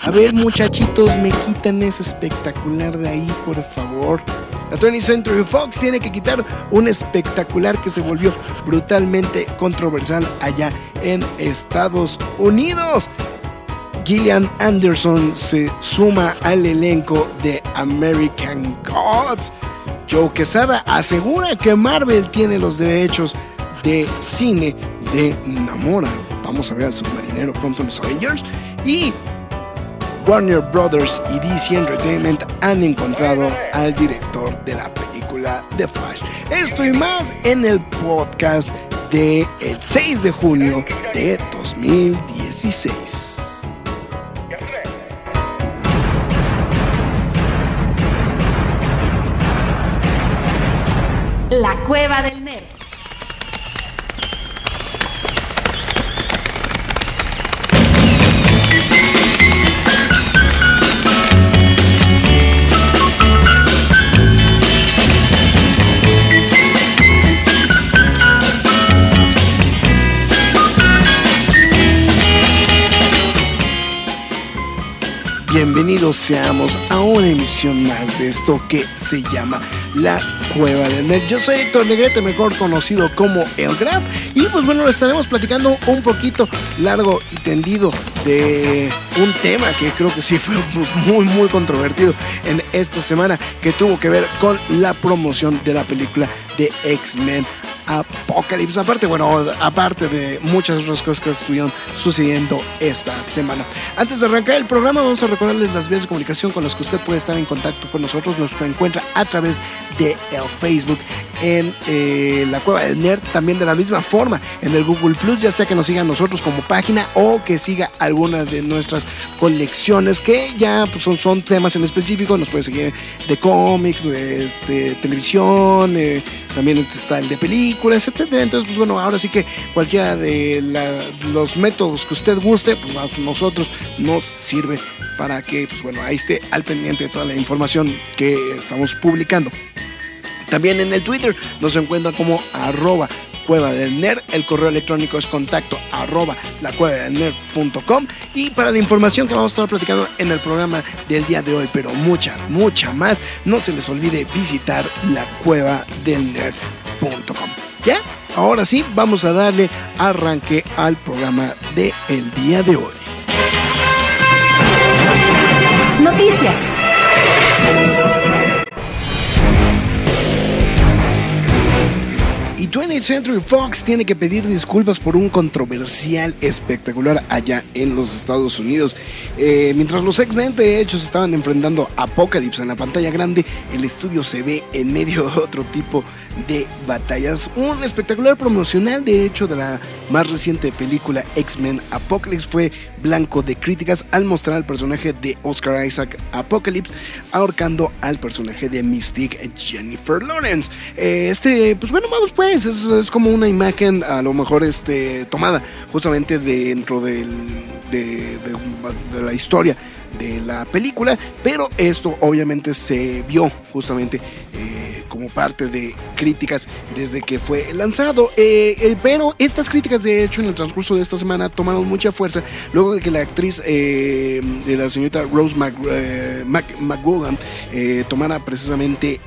A ver, muchachitos, me quitan ese espectacular de ahí, por favor. La 20th Century Fox tiene que quitar un espectacular que se volvió brutalmente controversial allá en Estados Unidos. Gillian Anderson se suma al elenco de American Gods. Joe Quesada asegura que Marvel tiene los derechos de cine de Namora. Vamos a ver al submarinero pronto en los Avengers. Y Warner Brothers y DC Entertainment han encontrado al director de la película The Flash. Esto y más en el podcast del 6 de junio de 2016. La Cueva del Nerd. Bienvenidos seamos a una emisión más de esto que se llama La Cueva del Nerd. Yo soy Héctor Negrete, mejor conocido como El Graf, y pues bueno, estaremos platicando un poquito largo y tendido de un tema que creo que sí fue muy controvertido en esta semana, que tuvo que ver con la promoción de la película de X-Men Apocalypse. Aparte de muchas otras cosas que estuvieron sucediendo esta semana. Antes de arrancar el programa, vamos a recordarles las vías de comunicación con las que usted puede estar en contacto con nosotros. Nos encuentra a través de el Facebook en La Cueva del Nerd, también de la misma forma en el Google Plus, ya sea que nos siga a nosotros como página o que siga alguna de nuestras colecciones que ya pues, son temas en específico. Nos puede seguir de cómics, de televisión, también está el de películas, etcétera. Entonces, pues bueno, ahora sí que cualquiera de los métodos que usted guste, pues a nosotros nos sirve para que, pues bueno, ahí esté al pendiente de toda la información que estamos publicando. También en el Twitter nos encuentra como @Cueva del Nerd. El correo electrónico es contacto @lacuevadelnerd.com. Y para la información que vamos a estar platicando en el programa del día de hoy, pero mucha más, no se les olvide visitar lacuevadelnerd.com. ¿Ya? Ahora sí, vamos a darle arranque al programa del día de hoy. Noticias. Y 20th Century Fox tiene que pedir disculpas por un controversial espectacular allá en los Estados Unidos. Mientras los X-Men de hecho se estaban enfrentando a Apocalypse en la pantalla grande, el estudio se ve en medio de otro tipo de batallas. Un espectacular promocional de hecho de la más reciente película X-Men Apocalypse fue blanco de críticas al mostrar al personaje de Oscar Isaac Apocalypse ahorcando al personaje de Mystique Jennifer Lawrence. Pues bueno, vamos pues, es como una imagen a lo mejor tomada justamente dentro de la historia de la película, pero esto obviamente se vio justamente como parte de críticas desde que fue lanzado, pero estas críticas de hecho en el transcurso de esta semana tomaron mucha fuerza luego de que la actriz de la señorita Rose McGowan tomara precisamente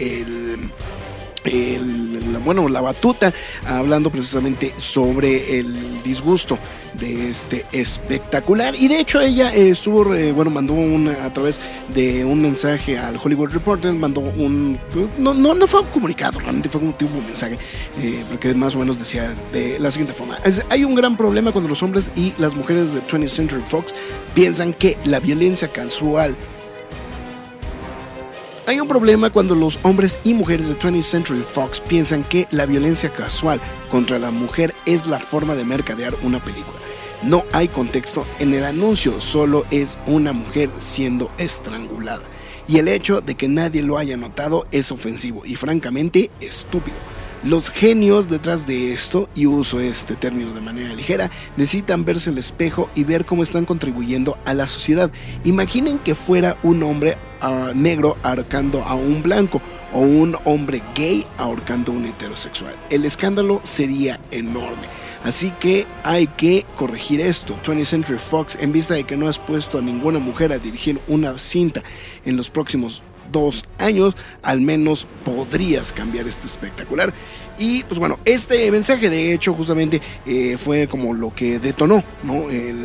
la batuta, hablando precisamente sobre el disgusto de este espectacular. Y de hecho ella mandó a través de un mensaje al Hollywood Reporter, mandó no fue un comunicado, realmente fue un tipo de mensaje, porque más o menos decía de la siguiente forma: hay un gran problema cuando los hombres y las mujeres de 20th Century Fox piensan que la violencia casual Hay un problema cuando los hombres y mujeres de 20th Century Fox piensan que la violencia casual contra la mujer es la forma de mercadear una película. No hay contexto en el anuncio, solo es una mujer siendo estrangulada. Y el hecho de que nadie lo haya notado es ofensivo y francamente estúpido. Los genios detrás de esto, y uso este término de manera ligera, necesitan verse al espejo y ver cómo están contribuyendo a la sociedad. Imaginen que fuera un hombre negro ahorcando a un blanco o un hombre gay ahorcando a un heterosexual. El escándalo sería enorme. así que hay que corregir esto. 20th Century Fox, en vista de que no has puesto a ninguna mujer a dirigir una cinta en los próximos 2 años, al menos podrías cambiar este espectacular. Y pues bueno, este mensaje de hecho justamente fue como lo que detonó, ¿no?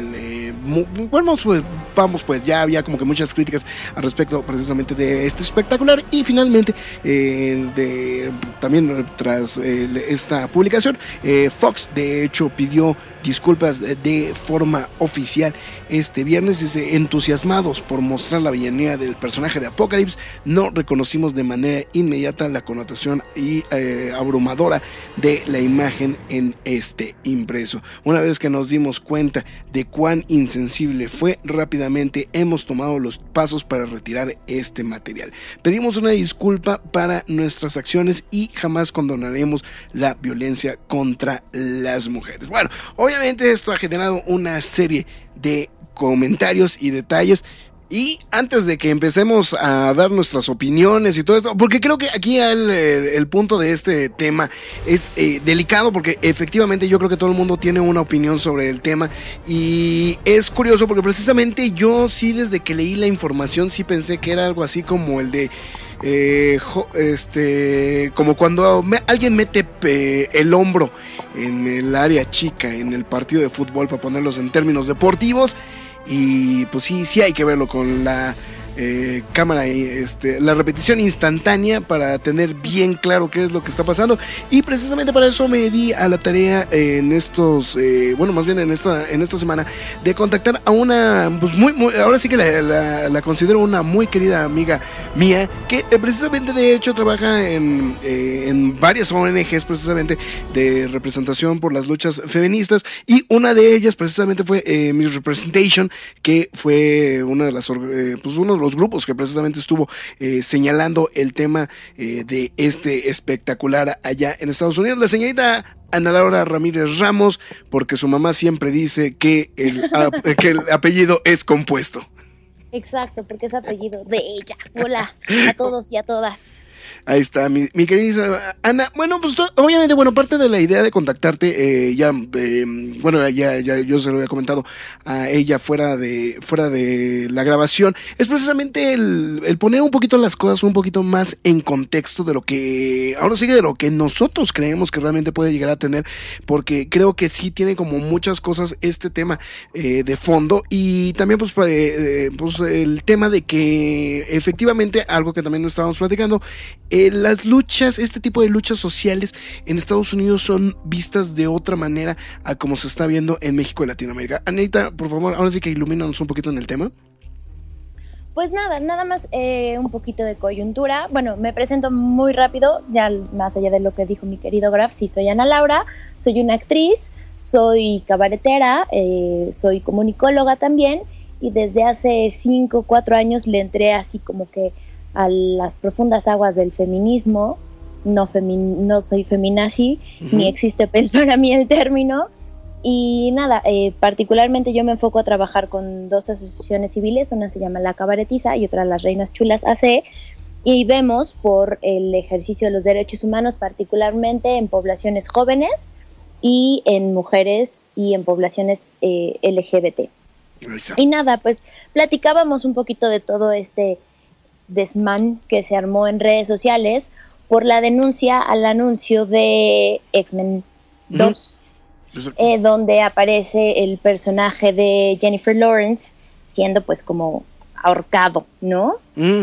Vamos pues ya había como que muchas críticas al respecto precisamente de este espectacular, y finalmente también tras esta publicación, Fox de hecho pidió disculpas de forma oficial este viernes. Dice: entusiasmados por mostrar la villanía del personaje de Apocalypse, no reconocimos de manera inmediata la connotación y abrumadora de la imagen en este impreso. Una vez que nos dimos cuenta de cuán insensible fue, rápidamente hemos tomado los pasos para retirar este material. Pedimos una disculpa para nuestras acciones y jamás condonaremos la violencia contra las mujeres. Bueno, obviamente esto ha generado una serie de comentarios y detalles. Y antes de que empecemos a dar nuestras opiniones y todo esto, porque creo que aquí el punto de este tema es delicado, porque efectivamente yo creo que todo el mundo tiene una opinión sobre el tema, y es curioso porque precisamente yo sí, desde que leí la información, sí pensé que era algo así como el de como cuando alguien mete el hombro en el área chica en el partido de fútbol, para ponerlos en términos deportivos. Y pues sí hay que verlo con la cámara y la repetición instantánea para tener bien claro qué es lo que está pasando. Y precisamente para eso me di a la tarea en estos más bien en esta semana, de contactar a una pues muy ahora sí que la considero una muy querida amiga mía, que precisamente de hecho trabaja en varias ONGs precisamente de representación por las luchas feministas, y una de ellas precisamente fue Miss Representation, que fue una de las uno de los grupos que precisamente estuvo señalando el tema de este espectacular allá en Estados Unidos. La señorita Ana Laura Ramírez Ramos, porque su mamá siempre dice que el apellido es compuesto. Exacto, porque es apellido de ella. Hola a todos y a todas. Ahí está, mi querida Ana. Bueno, pues obviamente, parte de la idea de contactarte, ya yo se lo había comentado a ella fuera de la grabación, es precisamente el poner un poquito las cosas un poquito más en contexto de lo que, ahora sí, de lo que nosotros creemos que realmente puede llegar a tener, porque creo que sí tiene como muchas cosas este tema de fondo, y también pues el tema de que efectivamente, algo que también nos estábamos platicando, las luchas, este tipo de luchas sociales en Estados Unidos son vistas de otra manera a como se está viendo en México y Latinoamérica. Anita, por favor, ahora sí que ilumínanos un poquito en el tema. Pues nada más un poquito de coyuntura. Bueno, me presento muy rápido, ya más allá de lo que dijo mi querido Graf. Sí, soy Ana Laura, soy una actriz, soy cabaretera, soy comunicóloga también, y desde hace 4 años le entré así como que a las profundas aguas del feminismo. No soy feminazi, ni existe para mí el término. Y nada, particularmente yo me enfoco a trabajar con 2 asociaciones civiles, una se llama La Cabaretiza y otra Las Reinas Chulas AC, y vemos por el ejercicio de los derechos humanos, particularmente en poblaciones jóvenes y en mujeres y en poblaciones LGBT. Y nada, pues platicábamos un poquito de todo este desmán que se armó en redes sociales por la denuncia al anuncio de X-Men 2, donde aparece el personaje de Jennifer Lawrence siendo pues como ahorcado, ¿no?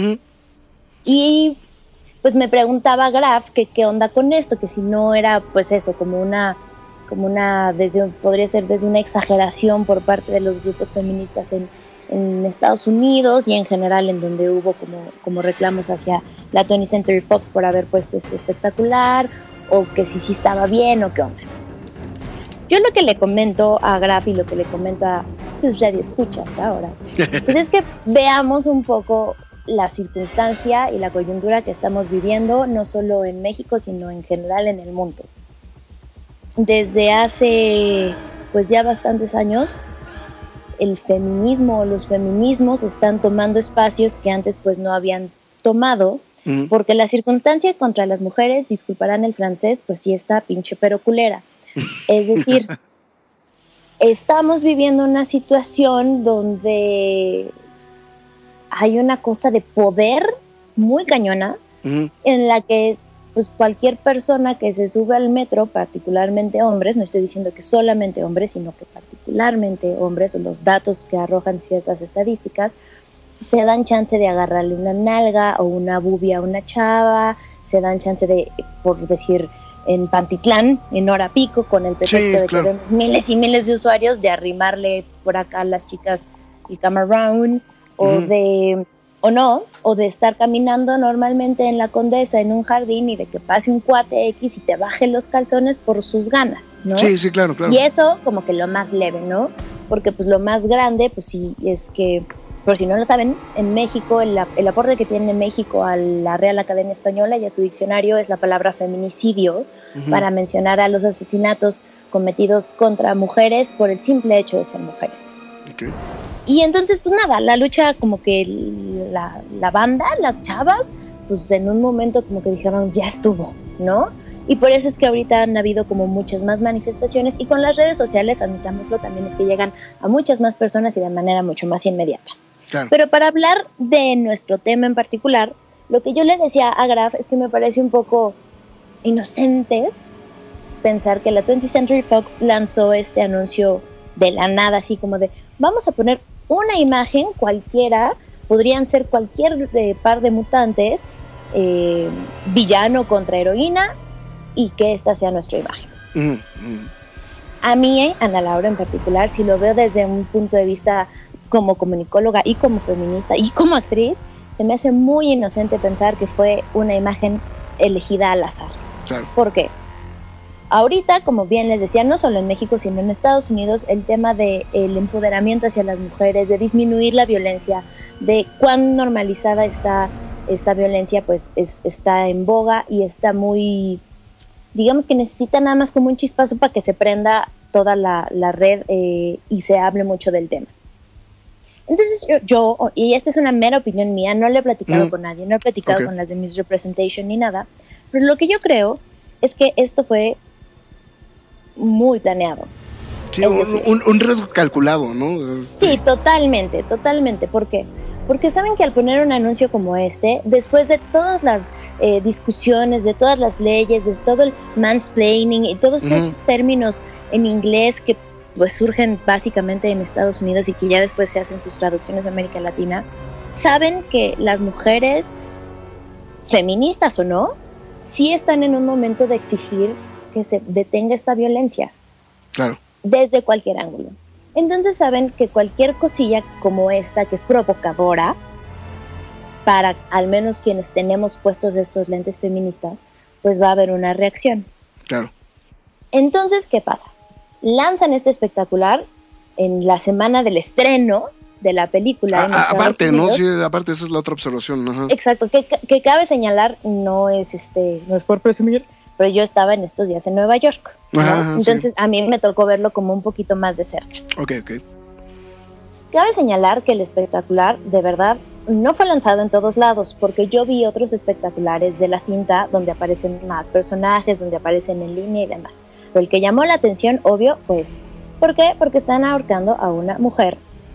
Y pues me preguntaba Graf que qué onda con esto, que si no era pues eso, como una podría ser desde una exageración por parte de los grupos feministas en Estados Unidos y en general, en donde hubo como reclamos hacia la 20th Century Fox por haber puesto este espectacular, o que sí estaba bien o qué onda. Yo lo que le comento a Graf y lo que le comento a sus radioescuchas ahora, pues es que veamos un poco la circunstancia y la coyuntura que estamos viviendo, no solo en México, sino en general en el mundo. Desde hace pues ya bastantes años, el feminismo o los feminismos están tomando espacios que antes pues no habían tomado, porque la circunstancia contra las mujeres, disculparán el francés, pues sí está pinche pero culera. Es decir, estamos viviendo una situación donde hay una cosa de poder muy cañona, en la que pues cualquier persona que se sube al metro, particularmente hombres, no estoy diciendo que solamente hombres, sino que particularmente hombres, o los datos que arrojan ciertas estadísticas, se dan chance de agarrarle una nalga o una bubia a una chava, se dan chance de, por decir, en Pantitlán, en hora pico, con el pretexto de que vemos miles y miles de usuarios, de arrimarle por acá a las chicas el camarón, o de estar caminando normalmente en la Condesa en un jardín y de que pase un cuate X y te baje los calzones por sus ganas, ¿no? Sí, claro. Y eso como que lo más leve, ¿no? Porque pues lo más grande, pues sí, es que, por si no lo saben, en México, el aporte que tiene México a la Real Academia Española y a su diccionario es la palabra feminicidio, para mencionar a los asesinatos cometidos contra mujeres por el simple hecho de ser mujeres. Okay. Y entonces, pues nada, la lucha como que la banda, las chavas, pues en un momento como que dijeron, ya estuvo, ¿no? Y por eso es que ahorita han habido como muchas más manifestaciones, y con las redes sociales, admitámoslo, también es que llegan a muchas más personas y de manera mucho más inmediata. Claro. Pero para hablar de nuestro tema en particular, lo que yo le decía a Graf es que me parece un poco inocente pensar que la 20th Century Fox lanzó este anuncio de la nada, así como de, vamos a poner una imagen cualquiera, podrían ser cualquier par de mutantes, villano contra heroína, y que esta sea nuestra imagen. A mí, Ana Laura en particular, si lo veo desde un punto de vista como comunicóloga y como feminista y como actriz, se me hace muy inocente pensar que fue una imagen elegida al azar. Claro. ¿Por qué? Ahorita, como bien les decía, no solo en México, sino en Estados Unidos, el tema del empoderamiento hacia las mujeres, de disminuir la violencia, de cuán normalizada está esta violencia, pues está en boga y está muy, digamos que necesita nada más como un chispazo para que se prenda toda la red y se hable mucho del tema. Entonces yo, y esta es una mera opinión mía, no le he platicado con nadie, no he platicado con las de Misrepresentation ni nada, pero lo que yo creo es que esto fue muy planeado. Sí, un riesgo calculado, ¿no? Sí, totalmente. ¿Por qué? Porque saben que al poner un anuncio como este, después de todas las discusiones, de todas las leyes, de todo el mansplaining y todos esos términos en inglés que pues surgen básicamente en Estados Unidos y que ya después se hacen sus traducciones en América Latina, saben que las mujeres, feministas o no, sí están en un momento de exigir que se detenga esta violencia. Claro. Desde cualquier ángulo. Entonces saben que cualquier cosilla como esta, que es provocadora, para al menos quienes tenemos puestos estos lentes feministas, pues va a haber una reacción. Claro. Entonces, ¿qué pasa? Lanzan este espectacular en la semana del estreno de la película. Aparte, ¿no? Sí, aparte, esa es la otra observación. Ajá. Exacto, que cabe señalar, no es por presumir, pero yo estaba en estos días en Nueva York, ¿no? Ajá, entonces a mí me tocó verlo como un poquito más de cerca. Ok. Cabe señalar que el espectacular, de verdad, no fue lanzado en todos lados, porque yo vi otros espectaculares de la cinta donde aparecen más personajes, donde aparecen en línea y demás. Pero el que llamó la atención, obvio, fue este. ¿Por qué? Porque están ahorcando a una mujer.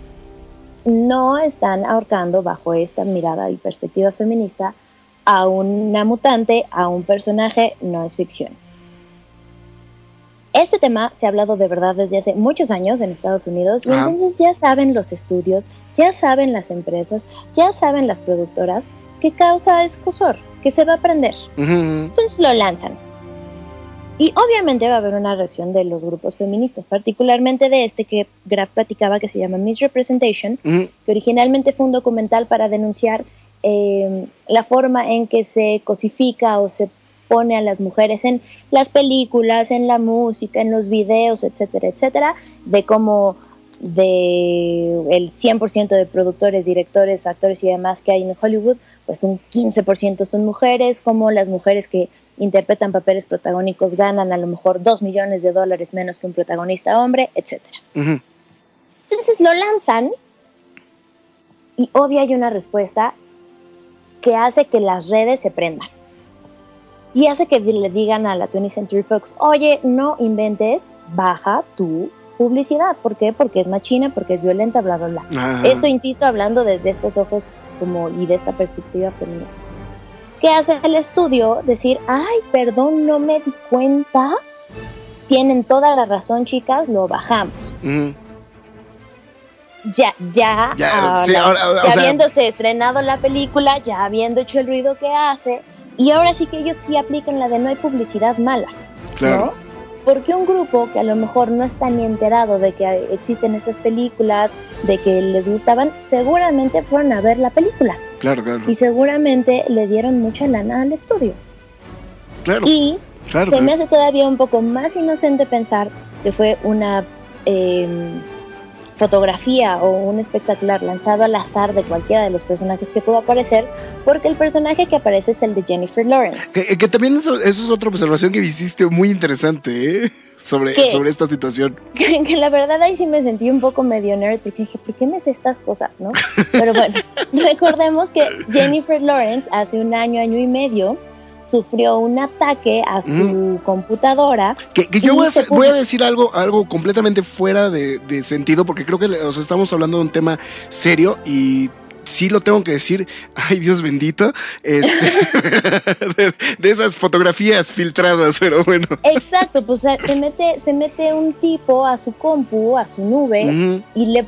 No están ahorcando, bajo esta mirada y perspectiva feminista, a una mutante, a un personaje, no es ficción. Este tema se ha hablado de verdad desde hace muchos años en Estados Unidos, y entonces ya saben los estudios, ya saben las empresas, ya saben las productoras que causa escozor, que se va a prender. Entonces lo lanzan. Y obviamente va a haber una reacción de los grupos feministas, particularmente de este que Graf platicaba, que se llama Misrepresentation, que originalmente fue un documental para denunciar la forma en que se cosifica o se pone a las mujeres en las películas, en la música, en los videos, etcétera, etcétera, de cómo el 100% de productores, directores, actores y demás que hay en Hollywood, pues un 15% son mujeres, como las mujeres que interpretan papeles protagónicos ganan a lo mejor $2 millones menos que un protagonista hombre, etcétera. Entonces lo lanzan y obvio hay una respuesta que hace que las redes se prendan. y hace que le digan a la 20th Century Fox, oye, no inventes, baja tu publicidad. ¿Por qué? Porque es machina, porque es violenta, bla, bla, bla. Ajá. Esto, insisto, hablando desde estos ojos como y de esta perspectiva feminista. ¿Qué hace el estudio? Decir, ay, perdón, no me di cuenta. Tienen toda la razón, chicas, lo bajamos. Uh-huh. Ya, sí, ahora, habiéndose estrenado la película, ya habiendo hecho el ruido que hace, y ahora sí que ellos sí aplican la de no hay publicidad mala, claro. ¿no? Porque un grupo que a lo mejor no está ni enterado de que existen estas películas, de que les gustaban, seguramente fueron a ver la película. Claro, claro. Y seguramente le dieron mucha lana al estudio. Claro. Y claro, me hace todavía un poco más inocente pensar que fue una fotografía o un espectacular lanzado al azar de cualquiera de los personajes que pudo aparecer, porque el personaje que aparece es el de Jennifer Lawrence. Que también eso es otra observación que hiciste muy interesante, ¿eh? sobre esta situación. Que la verdad ahí sí me sentí un poco medio nerd, porque dije, ¿por qué me sé estas cosas, no? Pero bueno, recordemos que Jennifer Lawrence hace un año y medio sufrió un ataque a su computadora. Que yo voy a decir algo completamente fuera de sentido, porque creo que estamos hablando de un tema serio y sí lo tengo que decir, ay Dios bendito, de esas fotografías filtradas, pero bueno. Exacto, pues se mete un tipo a su compu, a su nube, uh-huh.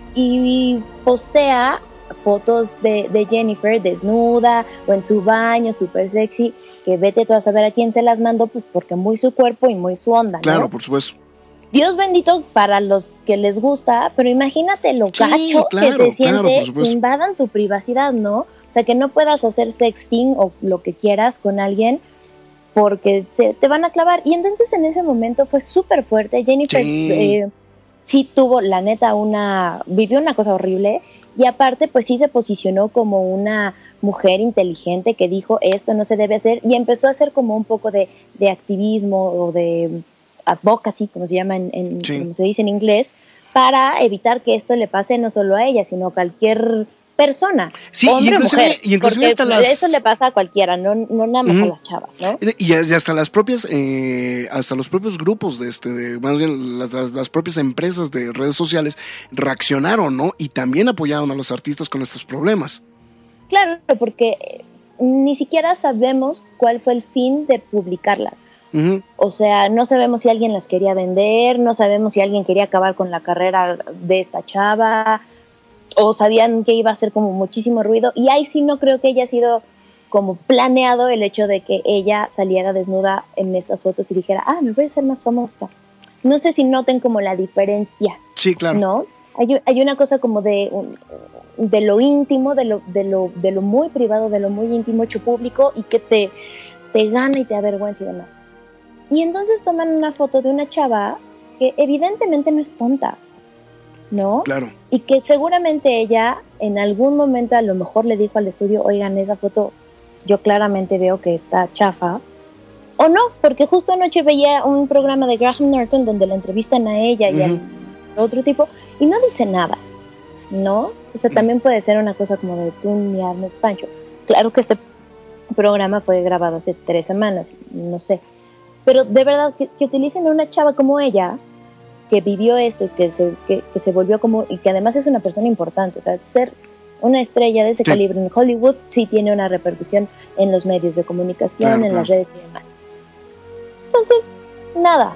y postea fotos de Jennifer desnuda o en su baño, súper sexy, que vete tú a saber a quién se las mandó, pues porque muy su cuerpo y muy su onda, ¿no? Claro, por supuesto. Dios bendito para los que les gusta, pero imagínate lo gacho que se siente, que invadan tu privacidad, ¿no? O sea, que no puedas hacer sexting o lo que quieras con alguien porque te van a clavar. Y entonces en ese momento fue súper fuerte. Jennifer sí tuvo, la neta, vivió una cosa horrible. Y aparte, pues sí se posicionó como una mujer inteligente que dijo, esto no se debe hacer, y empezó a hacer como un poco de activismo o de advocacy, como se llama como se dice en inglés, para evitar que esto le pase no solo a ella, sino a cualquier persona, hombre o mujer, porque eso le pasa a cualquiera, no nada más a las chavas, ¿no? Y hasta las propias, hasta los propios grupos más bien las propias empresas de redes sociales reaccionaron, ¿no? Y también apoyaron a los artistas con estos problemas. Claro, porque ni siquiera sabemos cuál fue el fin de publicarlas. Uh-huh. O sea, no sabemos si alguien las quería vender, no sabemos si alguien quería acabar con la carrera de esta chava, o sabían que iba a hacer como muchísimo ruido, y ahí sí no creo que haya sido como planeado el hecho de que ella saliera desnuda en estas fotos y dijera, me voy a hacer más famosa. No sé si noten como la diferencia. Sí, claro. ¿No? Hay una cosa como de lo íntimo, de lo muy privado, de lo muy íntimo hecho público, y que te gana y te avergüenza y demás. Y entonces toman una foto de una chava que evidentemente no es tonta, ¿no? Claro. Y que seguramente ella en algún momento a lo mejor le dijo al estudio, oigan, esa foto yo claramente veo que está chafa. O no, porque justo anoche veía un programa de Graham Norton donde la entrevistan a ella y al otro tipo, y no dice nada, ¿no? O sea, también puede ser una cosa como de tú mi arma es Pancho. Claro que este programa fue grabado hace 3 semanas, no sé. Pero de verdad, que utilicen a una chava como ella, que vivió esto y que se volvió como, y que además es una persona importante, o sea, ser una estrella de ese calibre en Hollywood sí tiene una repercusión en los medios de comunicación, en las redes y demás. Entonces, nada,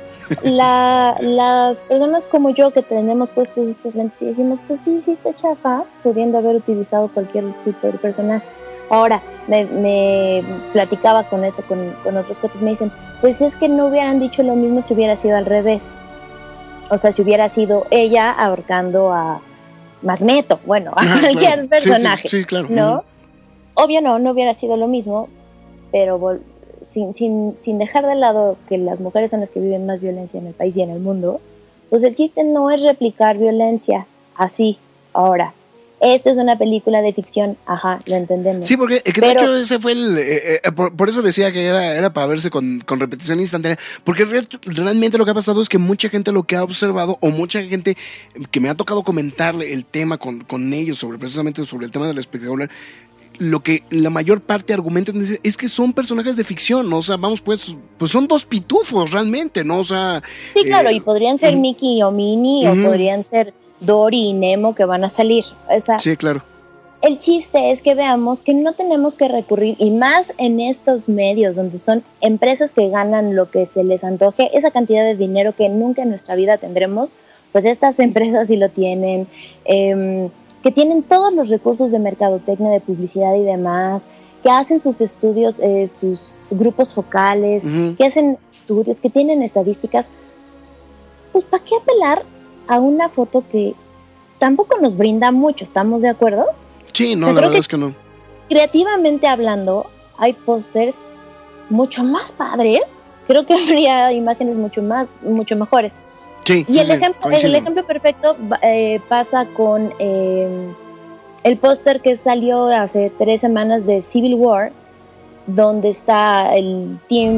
las personas como yo que tenemos puestos estos lentes y decimos, pues sí está chafa, pudiendo haber utilizado cualquier tipo de personaje. Ahora, me platicaba con esto, con otros cuates, me dicen, pues es que no hubieran dicho lo mismo si hubiera sido al revés. O sea, si hubiera sido ella ahorcando a Magneto, bueno, a cualquier personaje, sí, claro. ¿no? Uh-huh. Obvio no hubiera sido lo mismo, pero sin dejar de lado que las mujeres son las que viven más violencia en el país y en el mundo, pues el chiste no es replicar violencia así, ahora. Esto es una película de ficción, lo entendemos. Sí, porque de hecho ese fue por eso decía que era para verse con repetición instantánea, porque realmente lo que ha pasado es que mucha gente lo que ha observado, o mucha gente que me ha tocado comentarle el tema con ellos, precisamente sobre el tema del espectacular, lo que la mayor parte argumentan es que son personajes de ficción, ¿no? O sea, vamos, pues son dos pitufos realmente, ¿no? O sea... Sí, claro, y podrían ser Mickey o Minnie, o podrían ser Dory y Nemo que van a salir. O sea, sí, claro. El chiste es que veamos que no tenemos que recurrir, y más en estos medios donde son empresas que ganan lo que se les antoje, esa cantidad de dinero que nunca en nuestra vida tendremos, pues estas empresas sí lo tienen, que tienen todos los recursos de mercadotecnia, de publicidad y demás, que hacen sus estudios, sus grupos focales, que hacen estudios, que tienen estadísticas. Pues ¿para qué apelar a una foto que tampoco nos brinda mucho? ¿Estamos de acuerdo? Sí, no, la verdad es que no. Creativamente hablando, hay pósters mucho más padres. Creo que habría imágenes mucho mejores. Sí, y el ejemplo perfecto pasa con el póster que salió hace 3 semanas de Civil War, donde está el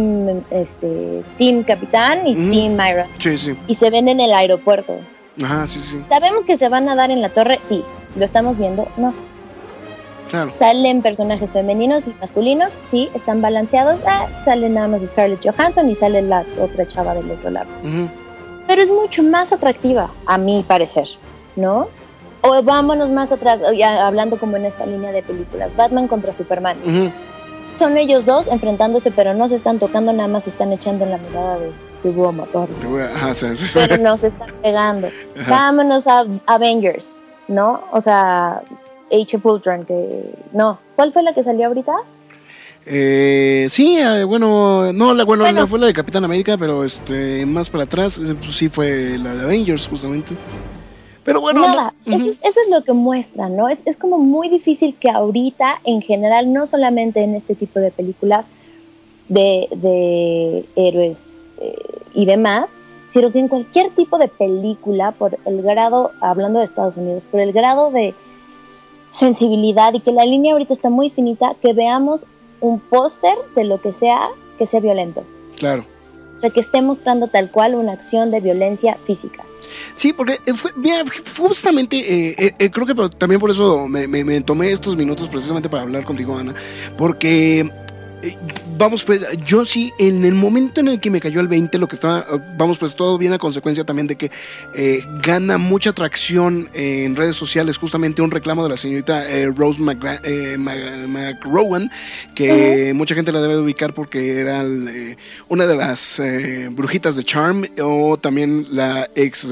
Team Capitán y Team Myra. Sí, sí. Y se ven en el aeropuerto. Ajá, sí, sí. ¿Sabemos que se van a dar en la torre? Sí. ¿Lo estamos viendo? No. Claro. Salen personajes femeninos y masculinos, sí, están balanceados. Sale nada más Scarlett Johansson y sale la otra chava del otro lado. Pero es mucho más atractiva, a mi parecer, ¿no? O vámonos más atrás, ya hablando como en esta línea de películas, Batman contra Superman. Son ellos dos enfrentándose, pero no se están tocando, nada más se están echando en la mirada de voy a matar. Pero no se están pegando. Vámonos a Avengers, ¿no? O sea, Age of Ultron, que... No, ¿cuál fue la que salió ahorita? Sí, bueno, no, fue la de Capitán América, pero más para atrás, pues, sí fue la de Avengers, justamente. Pero bueno, nada, eso es lo que muestra, ¿no? Es como muy difícil que ahorita, en general, no solamente en este tipo de películas de héroes y demás, sino que en cualquier tipo de película, por el grado, hablando de Estados Unidos, por el grado de sensibilidad y que la línea ahorita está muy finita, que veamos un póster de lo que sea violento. Claro. O sea, que esté mostrando tal cual una acción de violencia física. Sí, porque fue justamente, creo que también por eso me tomé estos minutos precisamente para hablar contigo, Ana, porque... vamos, pues, yo sí, en el momento en el que me cayó el 20, lo que estaba, vamos, pues, todo viene a consecuencia también de que gana mucha atracción en redes sociales, justamente un reclamo de la señorita Rose McGowan, que mucha gente la debe ubicar porque era una de las brujitas de Charm, o también la ex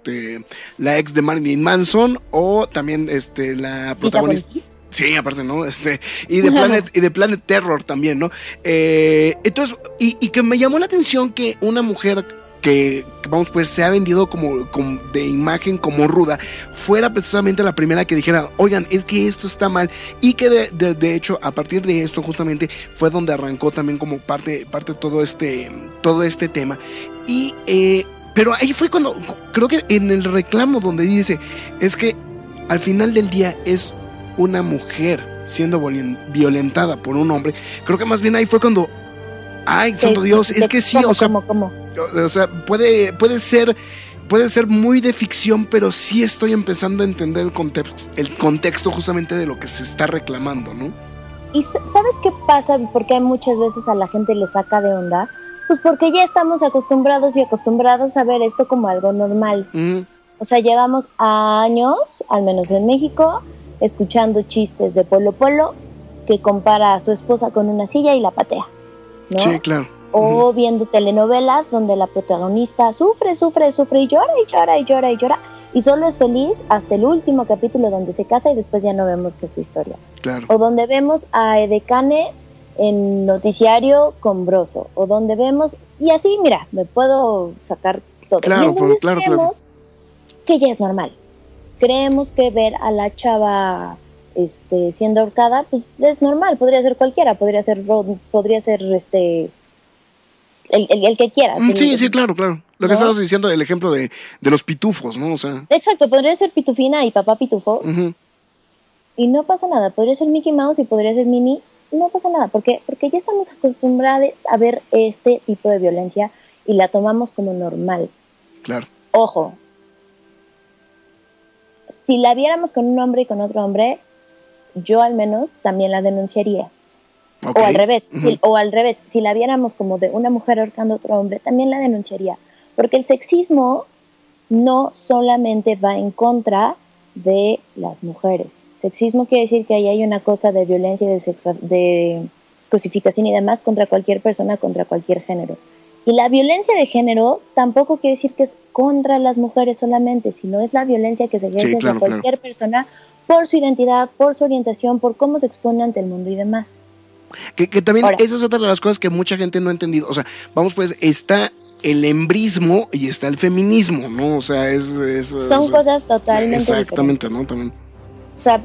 de Marilyn Manson, o también la protagonista. Sí, aparte, ¿no? Y de Planet Terror también, ¿no? Entonces, y que me llamó la atención que una mujer que vamos, pues se ha vendido como de imagen como ruda, fuera precisamente la primera que dijera, oigan, es que esto está mal, y que de hecho, a partir de esto justamente fue donde arrancó también como parte todo este tema. Y pero ahí fue cuando, creo que en el reclamo donde dice, es que al final del día es una mujer siendo violentada por un hombre, creo que más bien ahí fue cuando, ay, santo Dios, es que sí, ¿Cómo? O sea, puede ser muy de ficción, pero sí estoy empezando a entender el contexto justamente de lo que se está reclamando, ¿no? ¿Y sabes qué pasa? Porque muchas veces a la gente le saca de onda, pues porque ya estamos acostumbrados a ver esto como algo normal. O sea, llevamos años, al menos en México, escuchando chistes de Polo Polo que compara a su esposa con una silla y la patea, ¿no? Sí, claro. O viendo telenovelas donde la protagonista sufre y llora y solo es feliz hasta el último capítulo donde se casa y después ya no vemos que es su historia. Claro. O donde vemos a edecanes en noticiario con Broso, o donde vemos, y así, mira, me puedo sacar todo. Claro, y entonces creemos que ya es normal. Creemos que ver a la chava siendo ahorcada, pues es normal, podría ser cualquiera, podría ser el que quiera. Sí, claro. Lo que estabas diciendo, el ejemplo de los pitufos, ¿no? O sea. Exacto, podría ser Pitufina y Papá Pitufo, y no pasa nada. Podría ser Mickey Mouse y podría ser Minnie, y no pasa nada, porque ya estamos acostumbrados a ver este tipo de violencia y la tomamos como normal. Claro. Ojo, si la viéramos con un hombre y con otro hombre, yo al menos también la denunciaría. Okay. O al revés, Uh-huh. si la viéramos como de una mujer ahorcando a otro hombre, también la denunciaría. Porque el sexismo no solamente va en contra de las mujeres. Sexismo quiere decir que ahí hay una cosa de violencia, de cosificación y demás contra cualquier persona, contra cualquier género. Y la violencia de género tampoco quiere decir que es contra las mujeres solamente, sino es la violencia que se ejerce a cualquier persona por su identidad, por su orientación, por cómo se expone ante el mundo y demás. Que también ahora, esa es otra de las cosas que mucha gente no ha entendido. O sea, vamos pues, está el embrismo y está el feminismo, ¿no? O sea, son cosas totalmente exactamente, diferentes. ¿no? También. O sea,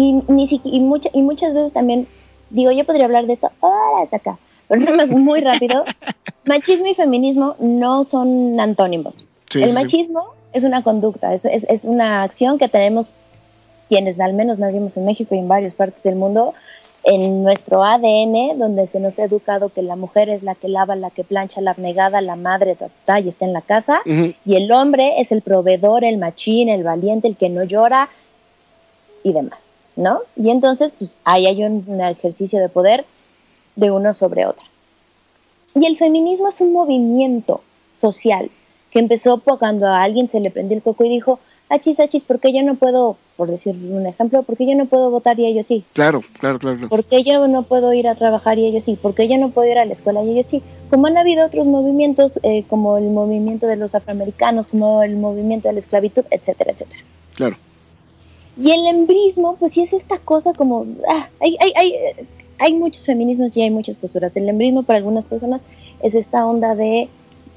y muchas veces también, digo, yo podría hablar de esto hasta acá, pero nada más muy rápido. Machismo y feminismo no son antónimos. Sí, el machismo es una conducta, es una acción que tenemos quienes al menos nacimos en México y en varias partes del mundo, en nuestro ADN, donde se nos ha educado que la mujer es la que lava, la que plancha, la abnegada, la madre, y está en la casa, y el hombre es el proveedor, el machín, el valiente, el que no llora y demás, ¿no? Y entonces, pues ahí hay un ejercicio de poder de uno sobre otra. Y el feminismo es un movimiento social que empezó cuando a alguien se le prendió el coco y dijo, achis, ¿por qué yo no puedo, por decir un ejemplo, por qué yo no puedo votar y ellos sí? Claro. ¿Por qué yo no puedo ir a trabajar y ellos sí? ¿Por qué yo no puedo ir a la escuela y ellos sí? Como han habido otros movimientos, como el movimiento de los afroamericanos, como el movimiento de la esclavitud, etcétera, etcétera. Claro. Y el embrismo, pues sí es esta cosa como, hay muchos feminismos y hay muchas posturas. El embrismo para algunas personas es esta onda de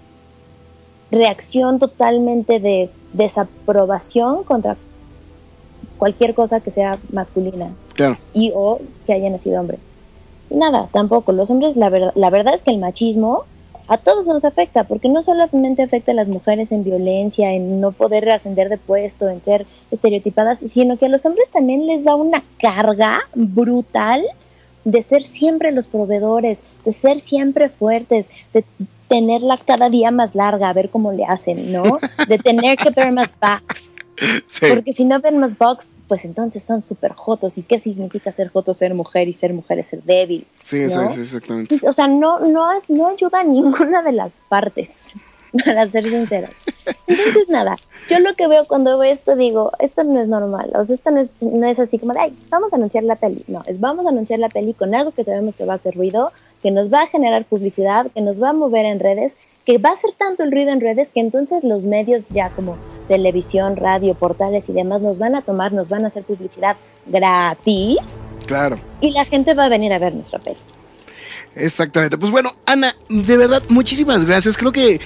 reacción totalmente de desaprobación contra cualquier cosa que sea masculina. Claro. Y o que haya nacido hombre. Y nada, tampoco. Los hombres, la verdad es que el machismo a todos nos afecta, porque no solamente afecta a las mujeres en violencia, en no poder ascender de puesto, en ser estereotipadas, sino que a los hombres también les da una carga brutal de ser siempre los proveedores, de ser siempre fuertes, de tenerla cada día más larga, a ver cómo le hacen, ¿no? De tener que ver más backs. Sí. Porque si no ven más backs, pues entonces son súper jotos. ¿Y qué significa ser joto, ser mujer? Y ser mujer es ser débil. Sí, ¿no? sí, exactamente. O sea, no ayuda a ninguna de las partes, para ser sincera. Entonces, nada, yo lo que veo cuando veo esto, digo, esto no es normal. O sea, esto no es así como de, ay, vamos a anunciar la peli. No, vamos a anunciar la peli con algo que sabemos que va a hacer ruido, que nos va a generar publicidad, que nos va a mover en redes, que va a hacer tanto el ruido en redes que entonces los medios ya como televisión, radio, portales y demás nos van a tomar, nos van a hacer publicidad gratis. Claro. Y la gente va a venir a ver nuestra peli. Exactamente. Pues bueno, Ana, de verdad, muchísimas gracias. Creo que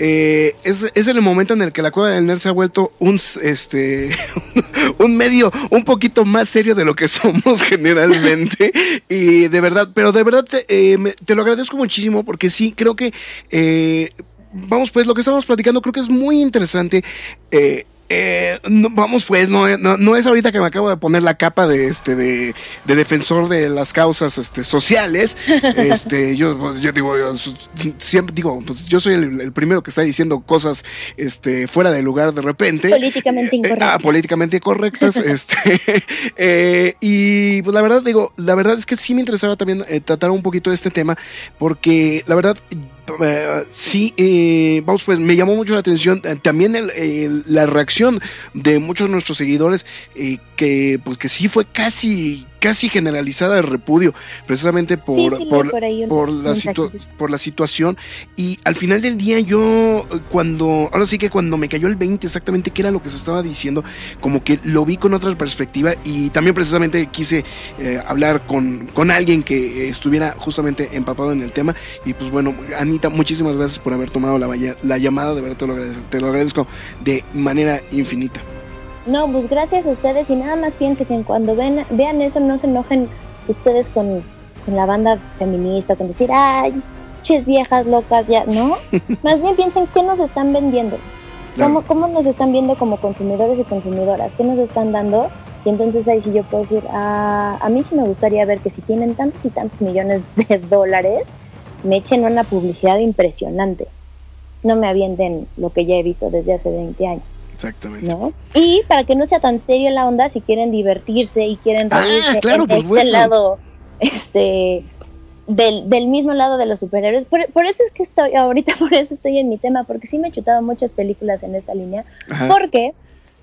es el momento en el que la Cueva del Nerd se ha vuelto un medio un poquito más serio de lo que somos generalmente. Y de verdad, pero de verdad te lo agradezco muchísimo porque sí, creo que vamos pues, lo que estamos platicando creo que es muy interesante. Vamos pues, no es ahorita que me acabo de poner la capa de defensor de las causas sociales. Yo siempre digo, pues yo soy el primero que está diciendo cosas fuera de lugar de repente. Políticamente incorrectas. Políticamente correctas. Y pues la verdad es que sí me interesaba también tratar un poquito de este tema, porque la verdad sí, vamos pues, me llamó mucho la atención también la reacción de muchos de nuestros seguidores, que sí fue casi generalizada el repudio, precisamente por la situación. Y al final del día ahora sí que cuando me cayó el 20 exactamente qué era lo que se estaba diciendo, como que lo vi con otra perspectiva, y también precisamente quise hablar con alguien que estuviera justamente empapado en el tema. Y pues bueno, Anita, muchísimas gracias por haber tomado la llamada, de verdad te lo agradezco de manera infinita. No, pues gracias a ustedes, y nada más piensen que cuando vean eso no se enojen ustedes con la banda feminista, con decir, ay, ches viejas locas, ya, ¿no? Más bien piensen qué nos están vendiendo, claro. ¿Cómo nos están viendo como consumidores y consumidoras, qué nos están dando, y entonces ahí sí yo puedo decir, a mí sí me gustaría ver que si tienen tantos y tantos millones de dólares, me echen una publicidad impresionante, no me avienten lo que ya he visto desde hace 20 años. Exactamente. ¿no? Y para que no sea tan serio la onda, si quieren divertirse y quieren reírse claro, en lado, del mismo lado de los superhéroes. Por eso es que por eso estoy en mi tema, porque sí me he chutado muchas películas en esta línea, porque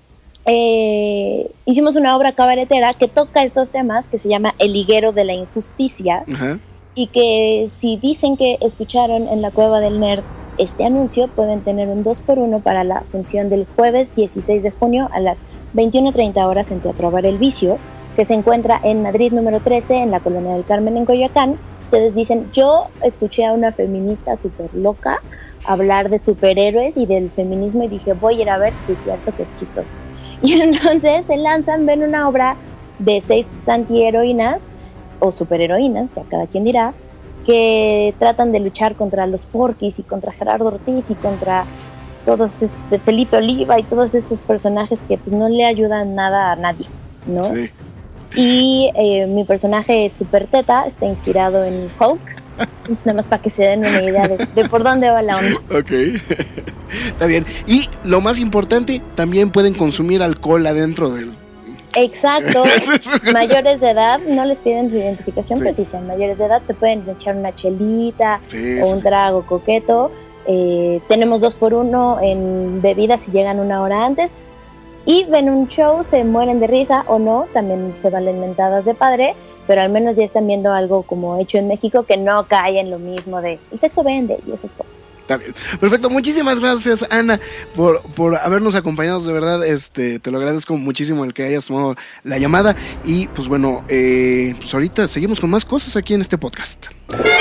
hicimos una obra cabaretera que toca estos temas, que se llama El liguero de la injusticia, y que si dicen que escucharon en la Cueva del Nerd este anuncio, pueden tener un 2x1 para la función del jueves 16 de junio a las 21:30 horas en Teatro Bar El Vicio, que se encuentra en Madrid número 13, en la Colonia del Carmen, en Coyoacán. Ustedes dicen, yo escuché a una feminista súper loca hablar de superhéroes y del feminismo y dije, voy a ir a ver si es cierto que es chistoso. Y entonces se lanzan, ven una obra de 6 antiheroínas o superheroínas, ya cada quien dirá, que tratan de luchar contra los Porquis y contra Gerardo Ortiz y contra todos Felipe Oliva y todos estos personajes que pues no le ayudan nada a nadie, ¿no? Sí. Y mi personaje es Super Teta, está inspirado en Hulk, nada más para que se den una idea de por dónde va la onda. Ok, está bien. Y lo más importante, también pueden consumir alcohol adentro del... Exacto, mayores de edad, no les piden su identificación, pero si sean mayores de edad se pueden echar una chelita o un trago coqueto. Tenemos 2x1 en bebidas si llegan una hora antes. Y ven un show, se mueren de risa o no, también se valen mentadas de padre, pero al menos ya están viendo algo como hecho en México que no cae en lo mismo de el sexo vende y esas cosas. Está bien. Perfecto, muchísimas gracias, Ana, por habernos acompañado, de verdad, te lo agradezco muchísimo el que hayas tomado la llamada y pues bueno, pues ahorita seguimos con más cosas aquí en este podcast.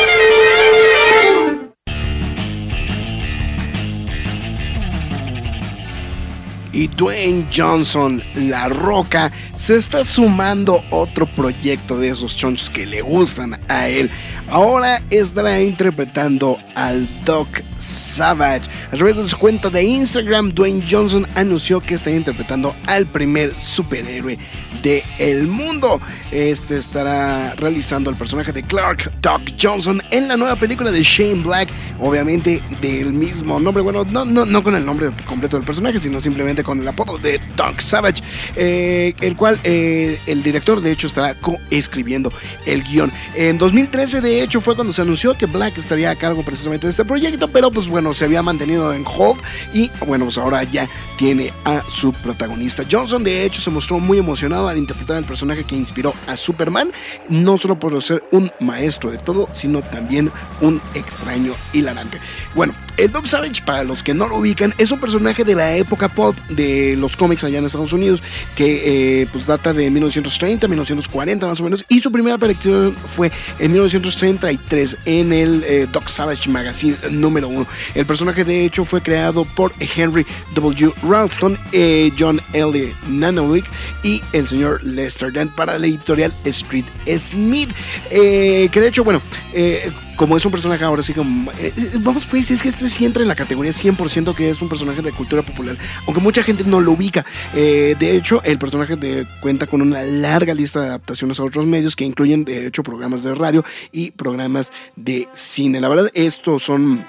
Y Dwayne Johnson, La Roca, se está sumando otro proyecto de esos chonchos que le gustan a él. Ahora estará interpretando al Doc Savage. A través de su cuenta de Instagram, Dwayne Johnson anunció que está interpretando al primer superhéroe del mundo. Estará realizando el personaje de Clark Doc Johnson en la nueva película de Shane Black, obviamente del mismo nombre, bueno, no con el nombre completo del personaje, sino simplemente con el apodo de Doc Savage, el cual el director de hecho estará coescribiendo el guión. En 2013 de hecho fue cuando se anunció que Black estaría a cargo precisamente de este proyecto, pero pues bueno, se había mantenido en hold y bueno, pues ahora ya tiene a su protagonista. Johnson de hecho se mostró muy emocionado al interpretar el personaje que inspiró a Superman, no solo por ser un maestro de todo, sino también un extraño hilarante. Bueno, el Doc Savage, para los que no lo ubican, es un personaje de la época pulp de los cómics allá en Estados Unidos, que pues data de 1930, 1940 más o menos, y su primera aparición fue en 1933 en el Doc Savage Magazine número 1. El personaje de hecho fue creado por Henry W. Ralston, John L. Nanowick y el señor Lester Dent para la editorial Street Smith, que de hecho, bueno, como es un personaje ahora sí como... vamos pues, es que sí entra en la categoría 100% que es un personaje de cultura popular, aunque mucha gente no lo ubica. De hecho, el personaje cuenta con una larga lista de adaptaciones a otros medios que incluyen, de hecho, programas de radio y programas de cine. La verdad, estos son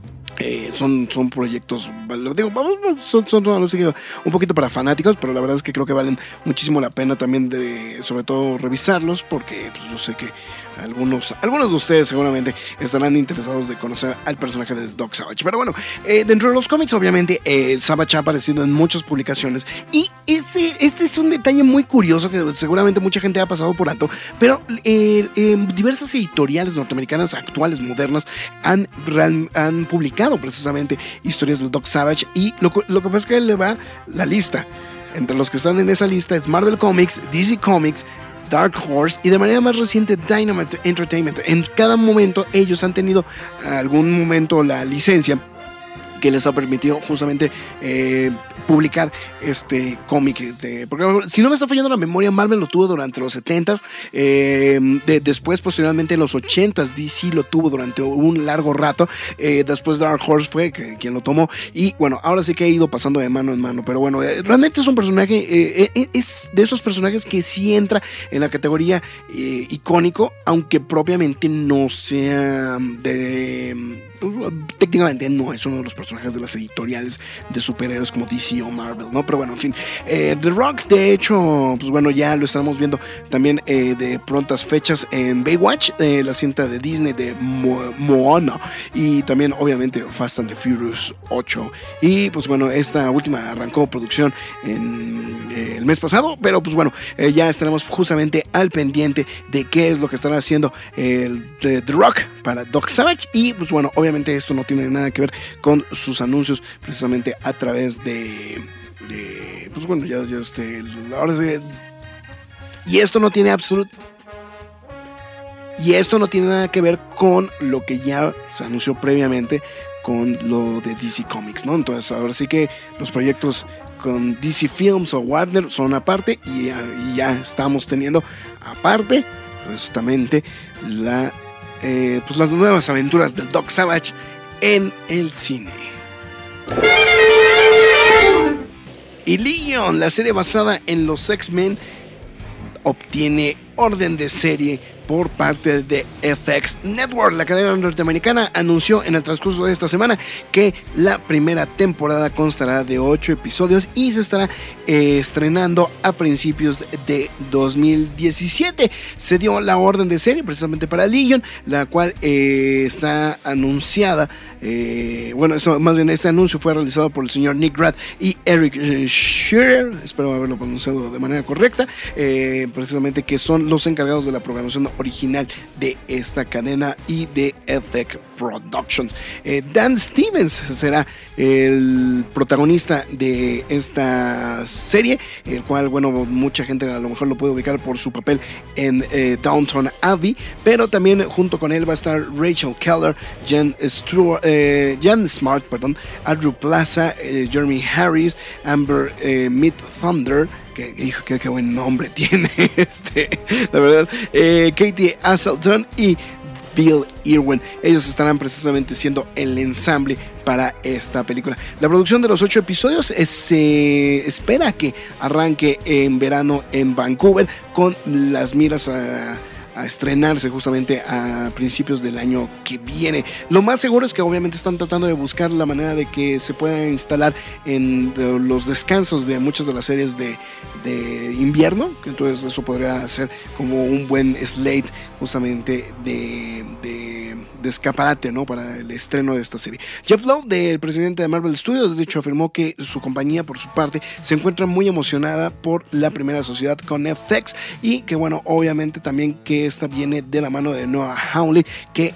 proyectos, digo, son un poquito para fanáticos, pero la verdad es que creo que valen muchísimo la pena también sobre todo revisarlos, porque pues, yo sé que algunos de ustedes seguramente estarán interesados de conocer al personaje de Doc Savage. Pero bueno, dentro de los cómics obviamente Savage ha aparecido en muchas publicaciones y este es un detalle muy curioso que seguramente mucha gente ha pasado por alto, pero diversas editoriales norteamericanas actuales, modernas, han publicado precisamente historias del Doc Savage y lo que pasa es que le va la lista. Entre los que están en esa lista es Marvel Comics, DC Comics, Dark Horse y de manera más reciente Dynamite Entertainment. En cada momento ellos han tenido algún momento la licencia que les ha permitido justamente publicar este cómic. Porque si no me está fallando la memoria, Marvel lo tuvo durante los 70s, después posteriormente en los 80s DC lo tuvo durante un largo rato, después Dark Horse fue quien lo tomó y bueno, ahora sí que ha ido pasando de mano en mano, pero bueno, realmente es un personaje, es de esos personajes que sí entra en la categoría icónico, aunque propiamente no sea técnicamente no es uno de los personajes de las editoriales de superhéroes como DC o Marvel, ¿no? Pero bueno, en fin, The Rock, de hecho, pues bueno, ya lo estamos viendo también de prontas fechas en Baywatch, la cinta de Disney de Moana, y también obviamente Fast and the Furious 8, y pues bueno, esta última arrancó producción en el mes pasado, pero pues bueno, ya estaremos justamente al pendiente de qué es lo que estará haciendo The Rock para Doc Savage. Y pues bueno, obviamente esto no tiene nada que ver con sus anuncios precisamente a través de pues bueno, ya ahora sí, y esto no tiene nada que ver con lo que ya se anunció previamente con lo de DC Comics, ¿no? Entonces ahora sí que los proyectos con DC Films o Warner son aparte, y ya estamos teniendo aparte justamente pues las nuevas aventuras del Doc Savage en el cine. Y Legion, la serie basada en los X-Men, obtiene orden de serie por parte de FX Network. La cadena norteamericana anunció en el transcurso de esta semana que la primera temporada constará de 8 episodios y se estará estrenando a principios de 2017. Se dio la orden de serie precisamente para Legion, la cual está anunciada. Este anuncio fue realizado por el señor Nick Rath y Eric Shearer, espero haberlo pronunciado de manera correcta, precisamente que son los encargados de la programación original de esta cadena y de FX Productions. Dan Stevens será el protagonista de esta serie, el cual, bueno, mucha gente a lo mejor lo puede ubicar por su papel en Downton Abbey, pero también junto con él va a estar Rachel Keller, Jan Smart, Andrew Plaza, Jeremy Harris, Amber Midthunder, que buen nombre tiene la verdad, Katie Aselton y Bill Irwin. Ellos estarán precisamente siendo el ensamble para esta película. La producción de los 8 episodios se espera que arranque en verano en Vancouver, con las miras a estrenarse justamente a principios del año que viene. Lo más seguro es que obviamente están tratando de buscar la manera de que se pueda instalar en los descansos de muchas de las series de invierno, entonces eso podría ser como un buen slate justamente de escaparate, ¿no?, para el estreno de esta serie. Jeff Lowe, el presidente de Marvel Studios, de hecho afirmó que su compañía, por su parte, se encuentra muy emocionada por la primera sociedad con FX, y que bueno, obviamente también que esta viene de la mano de Noah Hawley, que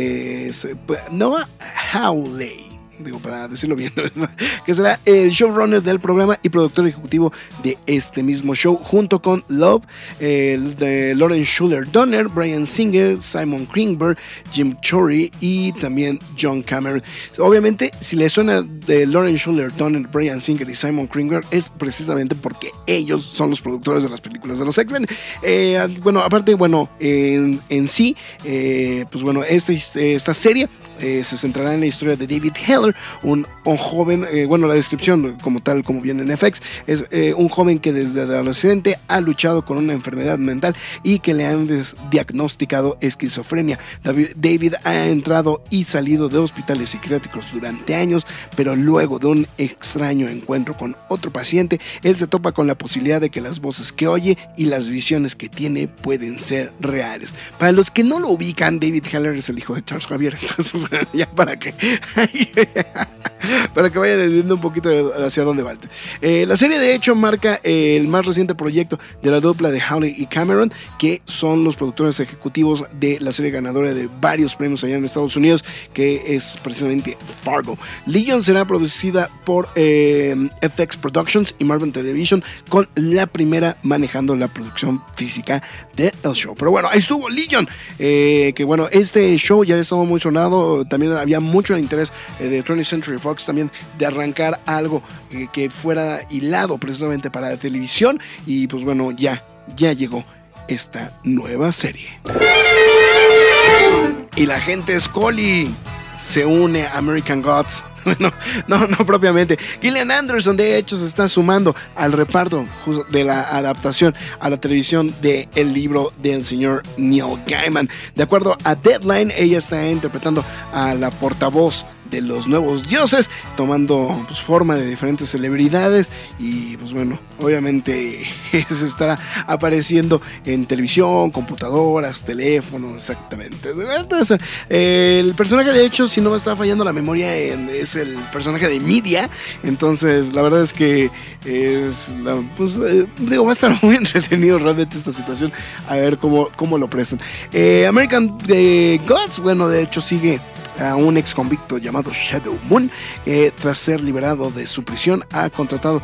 Noah Hawley, digo, para decirlo bien, que será el showrunner del programa y productor ejecutivo de este mismo show, junto con Love, de Lauren Schuler Donner, Bryan Singer, Simon Greenberg, Jim Chory y también John Cameron. Obviamente, si le suena de Lauren Schuler Donner, Bryan Singer y Simon Greenberg, es precisamente porque ellos son los productores de las películas de los X-Men. Bueno, aparte, bueno, en sí, pues bueno, esta serie se centrará en la historia de David Heller, un joven, la descripción como tal, como viene en FX, es un joven que desde adolescente ha luchado con una enfermedad mental y que le han diagnosticado esquizofrenia. David ha entrado y salido de hospitales psiquiátricos durante años, pero luego de un extraño encuentro con otro paciente, él se topa con la posibilidad de que las voces que oye y las visiones que tiene pueden ser reales. Para los que no lo ubican, David Heller es el hijo de Charles Xavier, entonces ya para que vayan entendiendo un poquito hacia dónde va. La serie de hecho marca el más reciente proyecto de la dupla de Hawley y Cameron, que son los productores ejecutivos de la serie ganadora de varios premios allá en Estados Unidos, que es precisamente Fargo. Legion será producida por FX Productions y Marvel Television, con la primera manejando la producción física del show. Pero bueno, ahí estuvo Legion, que bueno, este show ya estaba muy sonado. También había mucho interés de 20th Century Fox también de arrancar algo que fuera hilado precisamente para la televisión, y pues bueno, ya llegó esta nueva serie. Y la gente Scully se une a American Gods. no propiamente. Gillian Anderson, de hecho, se está sumando al reparto de la adaptación a la televisión del libro del señor Neil Gaiman. De acuerdo a Deadline, ella está interpretando a la portavoz de los nuevos dioses, tomando pues forma de diferentes celebridades y pues bueno, obviamente se estará apareciendo en televisión, computadoras, teléfonos, exactamente. Entonces, el personaje, de hecho, si no me está fallando la memoria, es el personaje de Media. Entonces la verdad es que va a estar muy entretenido realmente esta situación, a ver cómo lo prestan. American Gods, bueno, de hecho sigue a un ex convicto llamado Shadow Moon, tras ser liberado de su prisión, es contratado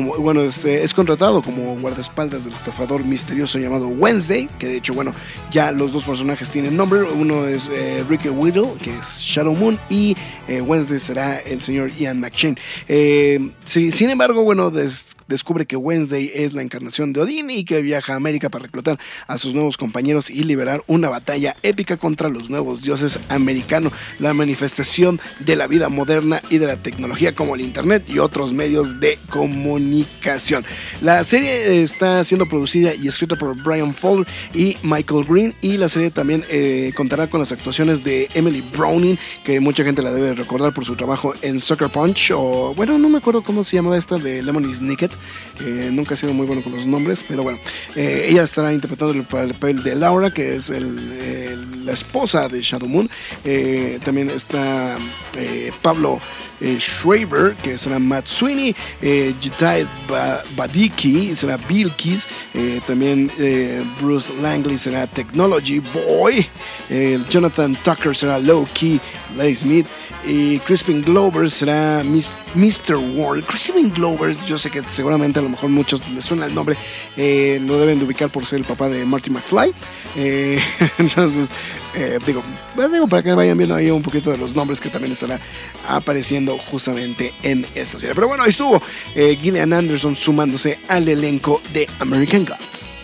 como guardaespaldas del estafador misterioso llamado Wednesday, que de hecho, bueno, ya los dos personajes tienen nombre. Uno es Ricky Whittle, que es Shadow Moon, y Wednesday será el señor Ian McShane. Sin embargo, bueno, descubre que Wednesday es la encarnación de Odín y que viaja a América para reclutar a sus nuevos compañeros y liberar una batalla épica contra los nuevos dioses americanos, la manifestación de la vida moderna y de la tecnología como el internet y otros medios de comunicación. La serie está siendo producida y escrita por Brian Fowler y Michael Green, y la serie también contará con las actuaciones de Emily Browning, que mucha gente la debe recordar por su trabajo en Sucker Punch, o bueno, no me acuerdo cómo se llamaba esta de Lemony Snicket. Nunca he sido muy bueno con los nombres, pero bueno, ella estará interpretando el papel de Laura, que es la esposa de Shadow Moon. También está Pablo Schreiber, que será Matt Sweeney, Jedi Badicki será Bilkis, también Bruce Langley será Technology Boy, Jonathan Tucker será Low-Key Leigh Smith, y Crispin Glover será Mr. World. Crispin Glover, yo sé que seguramente a lo mejor muchos les suena el nombre, lo deben de ubicar por ser el papá de Marty McFly. Entonces, digo para que vayan viendo ahí un poquito de los nombres que también estará apareciendo justamente en esta serie. Pero bueno, ahí estuvo Gillian Anderson sumándose al elenco de American Gods.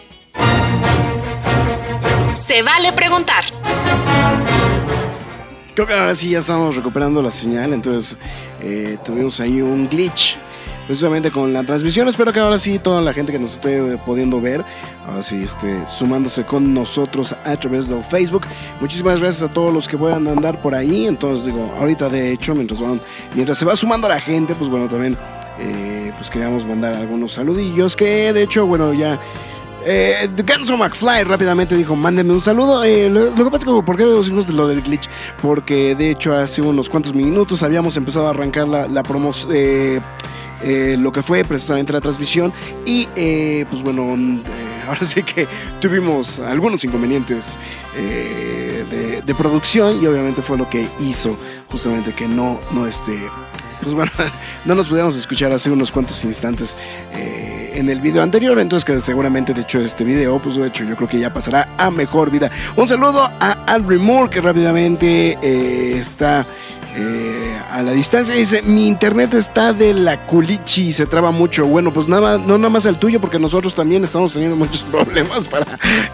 Se vale preguntar. Creo que ahora sí ya estamos recuperando la señal, entonces tuvimos ahí un glitch precisamente con la transmisión. Espero que ahora sí toda la gente que nos esté pudiendo ver, ahora sí esté sumándose con nosotros a través del Facebook. Muchísimas gracias a todos los que puedan andar por ahí. Entonces digo, ahorita de hecho, mientras se va sumando la gente, pues bueno, también pues queríamos mandar algunos saludillos, que de hecho, bueno, ya... Ganso McFly rápidamente dijo: mándenme un saludo. Lo que pasa es que, ¿por qué decimos lo del glitch? Porque de hecho hace unos cuantos minutos habíamos empezado a arrancar la promoción, lo que fue precisamente la transmisión, y pues bueno, ahora sí que tuvimos algunos inconvenientes de producción, y obviamente fue lo que hizo justamente que pues bueno, no nos pudiéramos escuchar hace unos cuantos instantes en el video anterior. Entonces, que seguramente, de hecho, este video, pues de hecho yo creo que ya pasará a mejor vida. Un saludo a Alri Moore, que rápidamente está a la distancia. Dice: mi internet está de la culichi, se traba mucho. Bueno, pues no nada más el tuyo, porque nosotros también estamos teniendo muchos problemas para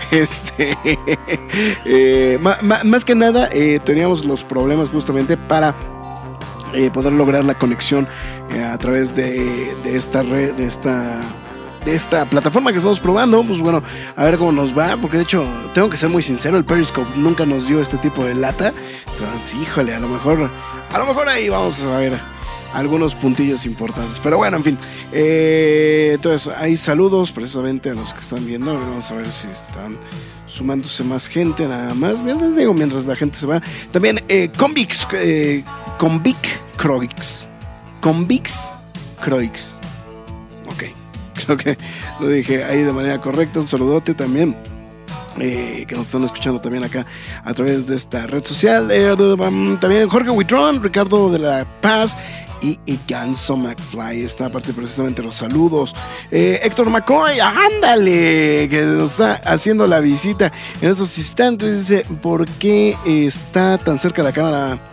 más que nada teníamos los problemas justamente para poder lograr la conexión a través de esta red, de esta plataforma que estamos probando. Pues bueno, a ver cómo nos va, porque de hecho tengo que ser muy sincero, el Periscope nunca nos dio este tipo de lata. Entonces, híjole, a lo mejor ahí vamos a ver algunos puntillos importantes, pero bueno, en fin. Entonces, hay saludos precisamente a los que están viendo. Vamos a ver si están sumándose más gente, nada más. Mientras la gente se va. También Convix Croix. Ok, creo que lo dije ahí de manera correcta. Un saludote también, que nos están escuchando también acá a través de esta red social. También Jorge Huitrón, Ricardo de la Paz y Ganso McFly. Esta parte precisamente los saludos. Héctor McCoy, ándale, que nos está haciendo la visita en estos instantes. Dice: ¿por qué está tan cerca la cámara?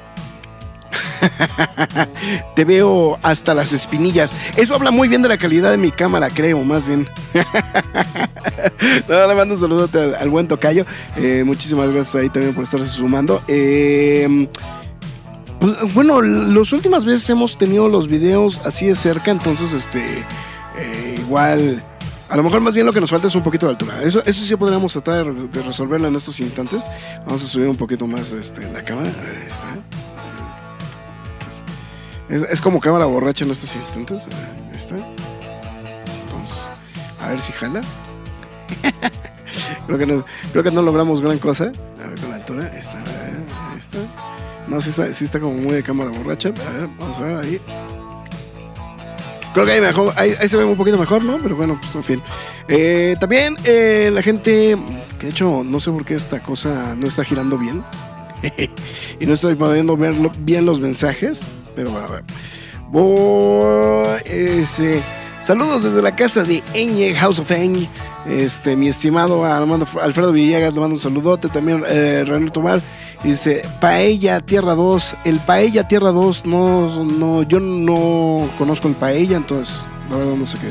Te veo hasta las espinillas. Eso habla muy bien de la calidad de mi cámara, creo, más bien. Le mando un saludo al buen tocayo. Muchísimas gracias ahí también por estarse sumando. Pues, bueno, las últimas veces hemos tenido los videos así de cerca, entonces igual, a lo mejor más bien lo que nos falta es un poquito de altura. Eso sí podríamos tratar de resolverlo en estos instantes. Vamos a subir un poquito más la cámara. A ver, ahí está. Entonces, es como cámara borracha en estos instantes. Ahí está. Entonces, a ver si jala. creo que no logramos gran cosa. A ver, con la altura. Ahí está. Ahí está. No, sí está como muy de cámara borracha. A ver, vamos a ver ahí. Creo que ahí se ve un poquito mejor, ¿no? Pero bueno, pues en fin. También la gente, que de hecho no sé por qué esta cosa no está girando bien. Y no estoy pudiendo ver bien los mensajes. Pero bueno, a ver. Saludos desde la casa de Eñe, House of Eñe. Mi estimado Alfredo Villegas, le mando un saludote. También René Tobar. Dice, Paella Tierra 2. El Paella Tierra 2, no, yo no conozco el Paella, entonces la verdad no sé qué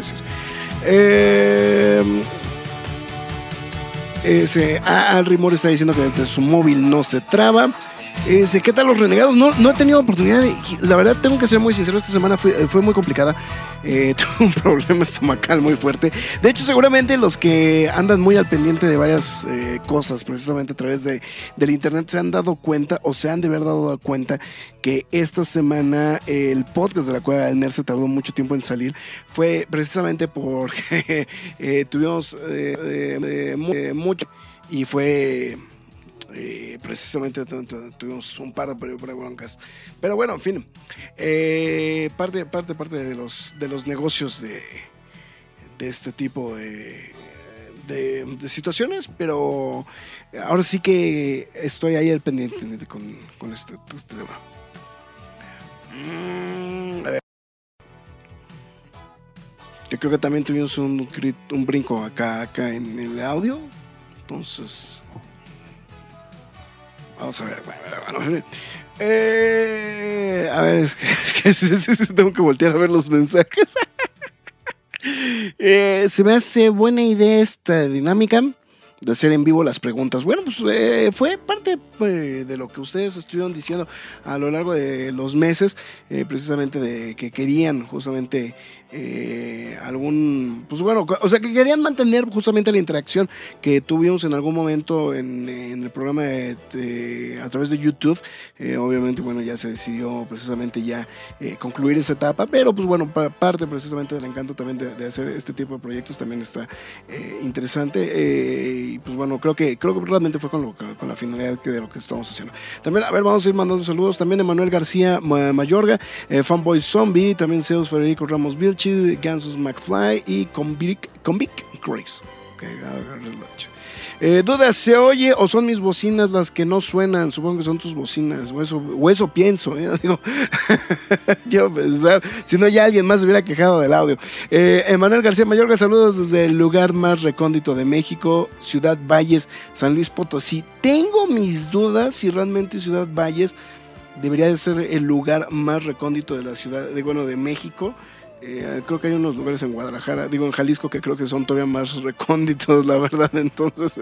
decir. Al Rimor está diciendo que desde su móvil no se traba. ¿Qué tal los renegados? No he tenido oportunidad la verdad tengo que ser muy sincero, esta semana fue muy complicada. Tuve un problema estomacal muy fuerte. De hecho, seguramente los que andan muy al pendiente de varias cosas, precisamente a través del internet, se han dado cuenta, o se han de haber dado cuenta, que esta semana el podcast de la Cueva del Nerd se tardó mucho tiempo en salir. Fue precisamente porque tuvimos mucho, y fue... precisamente tuvimos un par de broncas, pero bueno, en fin, parte de los negocios de este tipo de situaciones, pero ahora sí que estoy ahí al pendiente con este tema. A ver. Yo creo que también tuvimos un brinco acá en el audio, entonces vamos a ver, bueno. A ver, es que tengo que voltear a ver los mensajes. Se me hace buena idea esta dinámica de hacer en vivo las preguntas. Bueno, pues fue parte de lo que ustedes estuvieron diciendo a lo largo de los meses, precisamente de que querían justamente pues bueno, o sea, que querían mantener justamente la interacción que tuvimos en algún momento en el programa a través de YouTube. Obviamente, bueno, ya se decidió precisamente ya concluir esa etapa, pero pues bueno, parte precisamente del encanto también de hacer este tipo de proyectos también está interesante, y pues bueno, creo que realmente fue con la finalidad de lo que estamos haciendo. También, a ver, vamos a ir mandando saludos. También Emanuel García Mayorga, Fanboy Zombie, también Zeus Federico Ramos Vilchi, Gansos McFly y Convic Grace. Duda, ¿se oye o son mis bocinas las que no suenan? Supongo que son tus bocinas, o eso pienso, digo, quiero pensar, si no ya alguien más se hubiera quejado del audio. Emanuel García Mayorga, saludos desde el lugar más recóndito de México, Ciudad Valles, San Luis Potosí. Tengo mis dudas si realmente Ciudad Valles debería de ser el lugar más recóndito de la ciudad, de México. Creo que hay unos lugares en Guadalajara, en Jalisco, que creo que son todavía más recónditos, la verdad. Entonces,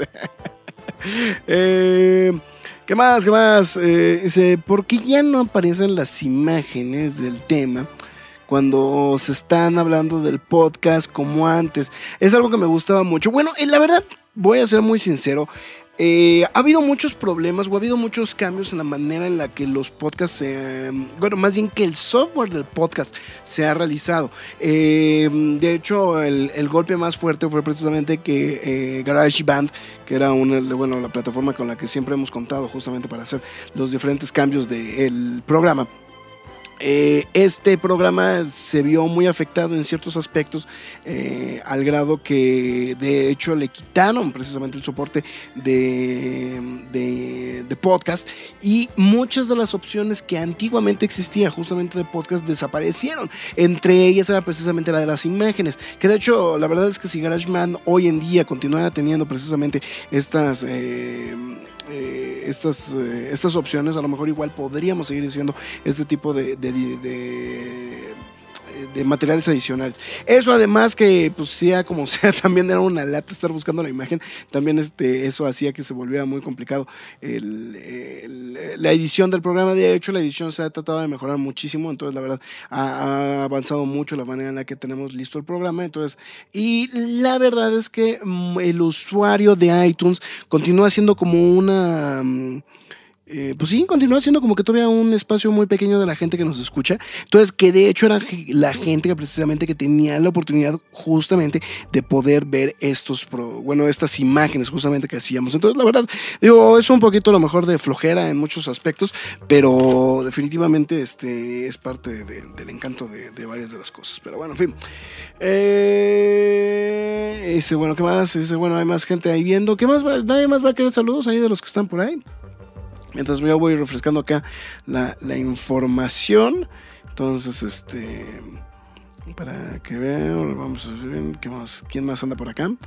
¿qué más? Dice, ¿por qué ya no aparecen las imágenes del tema cuando se están hablando del podcast como antes? Es algo que me gustaba mucho. Bueno, la verdad, voy a ser muy sincero. Ha habido muchos problemas, o ha habido muchos cambios en la manera en la que los podcasts más bien que el software del podcast se ha realizado. De hecho, el golpe más fuerte fue precisamente que GarageBand, que era la plataforma con la que siempre hemos contado justamente para hacer los diferentes cambios del programa. Este programa se vio muy afectado en ciertos aspectos, al grado que de hecho le quitaron precisamente el soporte de podcast, y muchas de las opciones que antiguamente existían justamente de podcast desaparecieron. Entre ellas era precisamente la de las imágenes, que de hecho la verdad es que si GarageBand hoy en día continuara teniendo precisamente estas opciones, a lo mejor igual podríamos seguir haciendo este tipo de de materiales adicionales. Eso además que pues sea como sea, también era una lata estar buscando la imagen, también eso hacía que se volviera muy complicado la edición del programa. De hecho, la edición se ha tratado de mejorar muchísimo, entonces la verdad ha avanzado mucho la manera en la que tenemos listo el programa, entonces, y la verdad es que el usuario de iTunes continúa siendo como una... pues sí, continúa siendo como que todavía un espacio muy pequeño de la gente que nos escucha. Entonces, que de hecho era la gente que precisamente que tenía la oportunidad justamente de poder ver estas imágenes justamente que hacíamos. Entonces, la verdad, digo, es un poquito a lo mejor de flojera en muchos aspectos, pero definitivamente es parte del encanto de varias de las cosas. Pero bueno, en fin. Bueno, ¿qué más? Bueno, hay más gente ahí viendo. ¿Qué más? ¿Nadie más va a querer saludos ahí de los que están por ahí? Mientras yo voy refrescando acá la información. Entonces, para que vean, vamos a ver quién más anda por acá.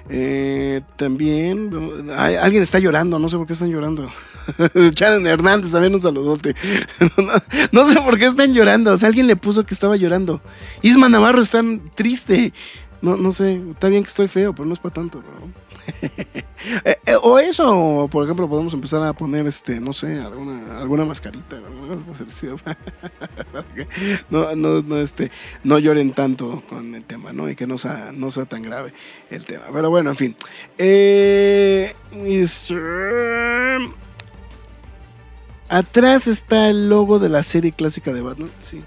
También, alguien está llorando, no sé por qué están llorando. Sharon Hernández, también un saludote. No sé por qué están llorando, o sea, alguien le puso que estaba llorando. Isma Navarro está triste. No sé, está bien que estoy feo, pero no es para tanto, bro. O eso, o por ejemplo, podemos empezar a poner, no sé, alguna mascarita, para que no lloren tanto con el tema, ¿no? Y que no sea tan grave el tema. Pero bueno, en fin. Atrás está el logo de la serie clásica de Batman, sí.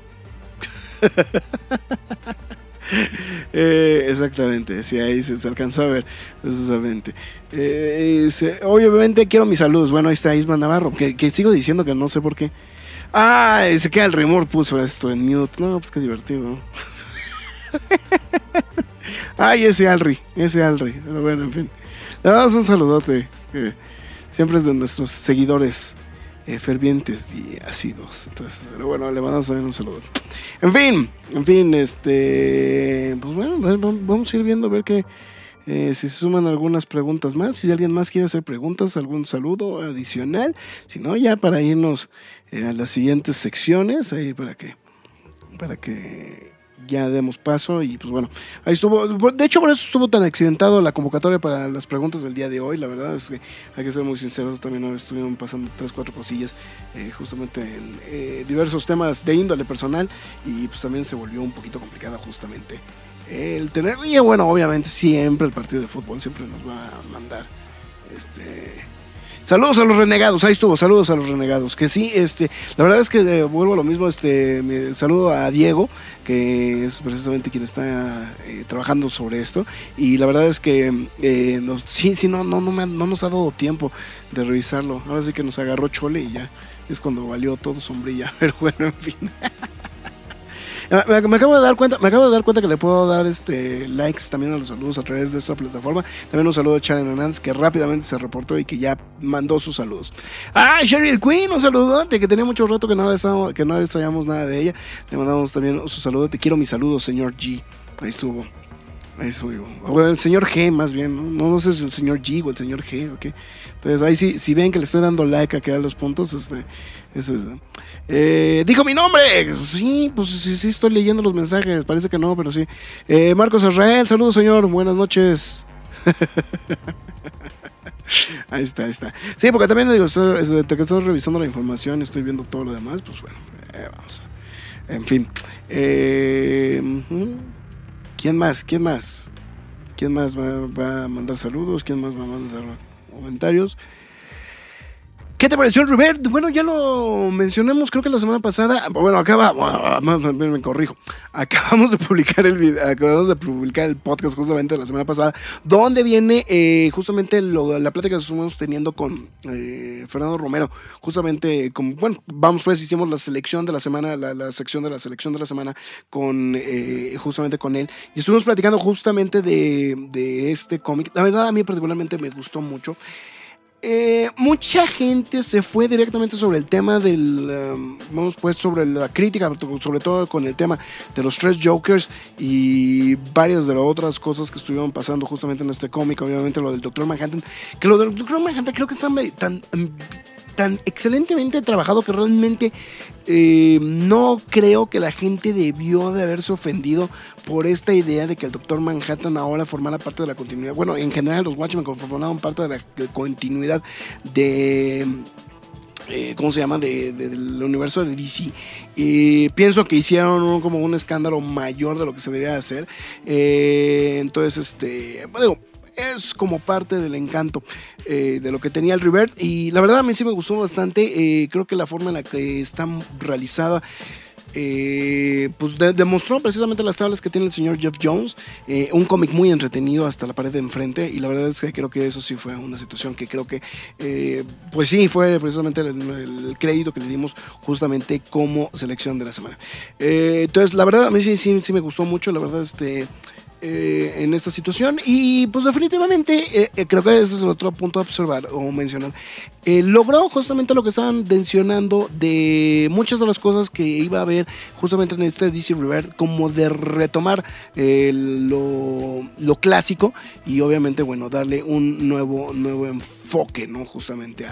Exactamente, sí, ahí se alcanzó a ver precisamente. Obviamente quiero mis saludos. Bueno, ahí está Isma Navarro, que sigo diciendo que no sé por qué. Se queda el rumor, puso esto en mute. No, pues qué divertido. Ese Alri. Pero bueno, en fin, le damos un saludote, siempre es de nuestros seguidores fervientes y ácidos. Entonces, pero bueno, le mandamos también un saludo. En fin, pues bueno, vamos a ir viendo a ver si se suman algunas preguntas más. Si alguien más quiere hacer preguntas, algún saludo adicional. Si no, ya para irnos a las siguientes secciones, ahí para que ya demos paso. Y pues bueno, ahí estuvo. De hecho, por eso estuvo tan accidentado la convocatoria para las preguntas del día de hoy. La verdad es que hay que ser muy sinceros, también hoy estuvieron pasando 3-4 cosillas justamente en diversos temas de índole personal, y pues también se volvió un poquito complicada justamente el tener. Y bueno, obviamente siempre el partido de fútbol siempre nos va a mandar saludos a los renegados. Ahí estuvo, saludos a los renegados. Que sí, la verdad es que vuelvo a lo mismo. Me saludo a Diego, que es precisamente quien está trabajando sobre esto. Y la verdad es que no nos ha dado tiempo de revisarlo. Ahora sí que nos agarró chole y ya es cuando valió todo sombrilla. Pero bueno, en fin. Me acabo de dar cuenta que le puedo dar likes también a los saludos a través de esta plataforma. También un saludo a Sharon Hernández, que rápidamente se reportó y que ya mandó sus saludos. Sheryl Queen, un saludote, que tenía mucho rato que no sabíamos nada de ella. Le mandamos también su saludo. Te quiero mis saludos, señor G. Ahí estuvo. Bueno, el señor G más bien, no sé si es el señor G o el señor G, ¿ok? Entonces ahí si ven que le estoy dando like acá a los puntos, dijo mi nombre. Sí, pues sí estoy leyendo los mensajes, parece que no, pero sí. Marcos Israel, saludos señor, buenas noches. Ahí está. Sí, porque también digo, estoy revisando la información, estoy viendo todo lo demás, pues bueno, vamos. En fin. ¿Quién más va a mandar saludos? ¿Quién más va a mandar comentarios? ¿Qué te pareció el Revert? Bueno, ya lo mencionamos, creo que la semana pasada. Bueno, me corrijo. Acabamos de publicar el podcast justamente la semana pasada, donde viene justamente la plática que estuvimos teniendo con Fernando Romero. Justamente, hicimos la selección de la semana, la sección de la selección de la semana justamente con él. Y estuvimos platicando justamente de este cómic. La verdad, a mí particularmente me gustó mucho. Mucha gente se fue directamente sobre el tema sobre la crítica, sobre todo con el tema de los 3 Jokers y varias de las otras cosas que estuvieron pasando justamente en este cómic. Obviamente lo del Dr. Manhattan, que lo del Dr. Manhattan creo que está tan excelentemente trabajado que realmente no creo que la gente debió de haberse ofendido por esta idea de que el Doctor Manhattan ahora formara parte de la continuidad. Bueno, en general los Watchmen formaban parte de la continuidad de... ¿cómo se llama? Del universo de DC. Pienso que hicieron como un escándalo mayor de lo que se debía hacer. Entonces, bueno, es como parte del encanto de lo que tenía el Rebirth. Y la verdad a mí sí me gustó bastante. Creo que la forma en la que está realizada pues demostró precisamente las tablas que tiene el señor Geoff Johns, un cómic muy entretenido hasta la pared de enfrente, y la verdad es que creo que eso sí fue una situación que creo que pues sí fue precisamente el crédito que le dimos justamente como selección de la semana. Entonces la verdad a mí sí me gustó mucho, la verdad en esta situación, y pues definitivamente creo que ese es el otro punto a observar o mencionar. Logró justamente lo que estaban mencionando de muchas de las cosas que iba a haber justamente en este DC Rebirth, como de retomar lo clásico y obviamente bueno darle un nuevo enfoque, ¿no? Justamente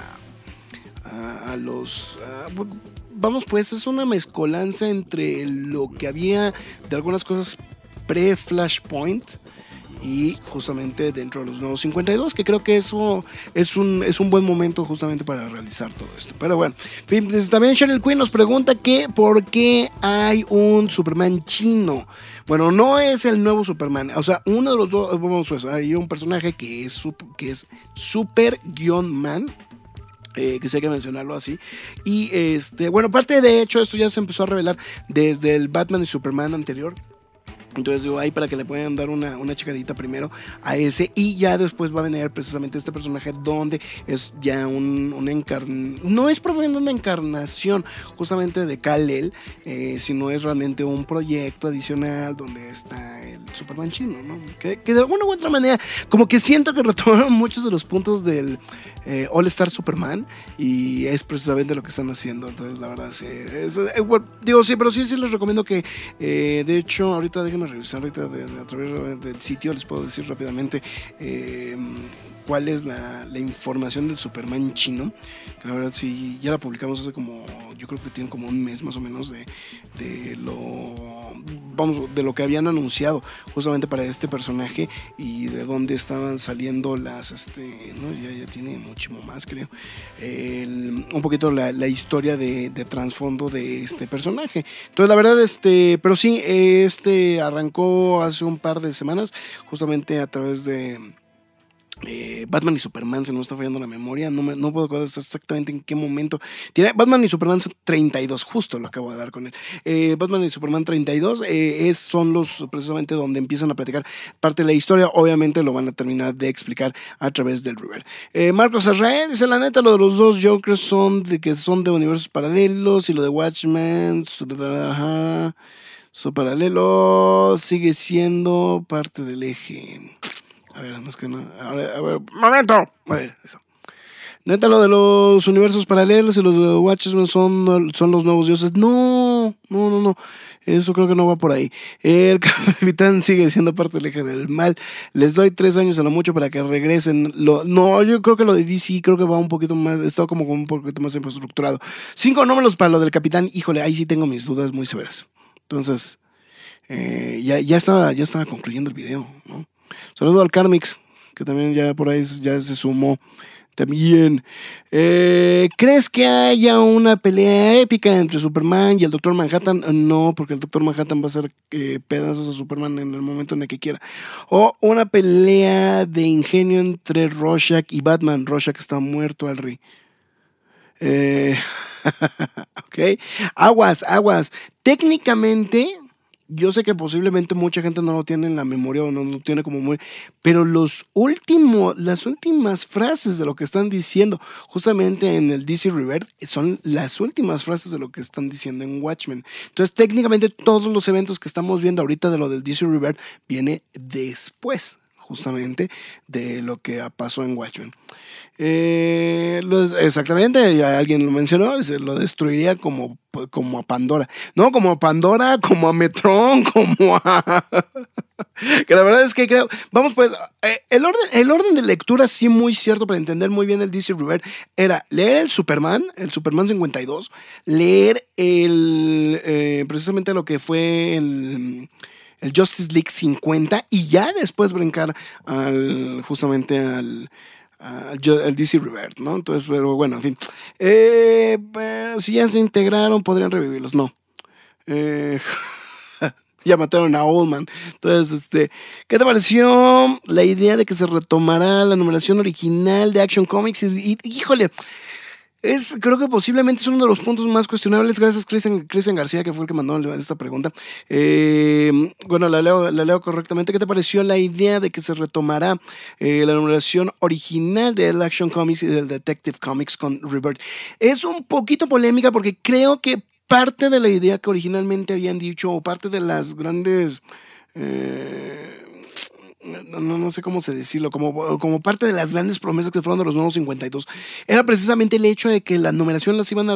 a los vamos, pues es una mezcolanza entre lo que había de algunas cosas pre-Flashpoint y justamente dentro de los nuevos 52, que creo que eso es un buen momento justamente para realizar todo esto. Pero bueno, también Cheryl Quinn nos pregunta que por qué hay un Superman chino. Bueno, no es el nuevo Superman, o sea, uno de los dos, vamos pues, hay un personaje que es Super-Man, que sí hay que mencionarlo así. Y bueno, parte de hecho esto ya se empezó a revelar desde el Batman y Superman anterior. Entonces digo, ahí para que le puedan dar una checadita primero a ese, y ya después va a venir precisamente este personaje donde es ya no es propiamente una encarnación justamente de Kal-El, sino es realmente un proyecto adicional donde está el Superman chino, ¿no? Que de alguna u otra manera como que siento que retomaron muchos de los puntos del All Star Superman, y es precisamente lo que están haciendo. Entonces la verdad sí, bueno, digo sí, pero sí les recomiendo que de hecho ahorita déjenme revisar ahorita a través del sitio, les puedo decir rápidamente cuál es la información del Superman chino, que la verdad sí ya la publicamos hace como, yo creo que tiene como un mes más o menos de lo que habían anunciado justamente para este personaje y de dónde estaban saliendo las no, ya tiene mucho más, creo, un poquito la historia de trasfondo de este personaje. Entonces la verdad pero sí, arrancó hace un par de semanas justamente a través de Batman y Superman, se nos está fallando la memoria, no puedo acordar exactamente en qué momento. Tiene Batman y Superman 32, justo lo acabo de dar con él. Batman y Superman 32 son los precisamente donde empiezan a platicar parte de la historia. Obviamente lo van a terminar de explicar a través del River. Marcos Israel dice: la neta, lo de los dos Jokers son de universos paralelos, y lo de Watchmen, su paralelo sigue siendo parte del eje. A ver, no es que no. A ver, momento. A ver, eso. Neta, lo de los universos paralelos y los de Watchmen son los nuevos dioses. No. Eso creo que no va por ahí. El Capitán sigue siendo parte del eje del mal. Les doy 3 años a lo mucho para que regresen. No, yo creo que lo de DC creo que va un poquito más, está como un poquito más infraestructurado. 5 números para lo del Capitán. Híjole, ahí sí tengo mis dudas muy severas. Entonces, ya estaba concluyendo el video, ¿no? Saludo al Carmix, que también ya por ahí ya se sumó también. ¿Crees que haya una pelea épica entre Superman y el Doctor Manhattan? No, porque el Doctor Manhattan va a hacer pedazos a Superman en el momento en el que quiera. O una pelea de ingenio entre Rorschach y Batman. Rorschach está muerto, al rey. Ok, aguas. Técnicamente, yo sé que posiblemente mucha gente no lo tiene en la memoria o no lo tiene como muy, pero las últimas frases de lo que están diciendo justamente en el DC Rebirth son las últimas frases de lo que están diciendo en Watchmen. Entonces, técnicamente todos los eventos que estamos viendo ahorita de lo del DC Rebirth viene después justamente de lo que pasó en Watchmen. Exactamente, ya alguien lo mencionó, se lo destruiría como a Pandora. No, como a Pandora, como a Metron, como a Que la verdad es que creo, vamos pues, el orden de lectura sí muy cierto para entender muy bien el DC Rebirth era leer el Superman 52, leer precisamente lo que fue el Justice League 50 y ya después brincar justamente al DC Rebirth, ¿no? Entonces, pero bueno, en fin. Pero si ya se integraron, podrían revivirlos, no. Ya mataron a Oldman. Entonces, ¿qué te pareció la idea de que se retomará la numeración original de Action Comics? Híjole, creo que posiblemente es uno de los puntos más cuestionables. Gracias, Cristian García, que fue el que mandó esta pregunta. Bueno, la leo correctamente. ¿Qué te pareció la idea de que se retomará la numeración original del Action Comics y del Detective Comics con Rebirth? Es un poquito polémica porque creo que parte de la idea que originalmente habían dicho, o parte de las grandes... no sé cómo se decirlo, como parte de las grandes promesas que fueron de los nuevos 52, era precisamente el hecho de que la numeración las iban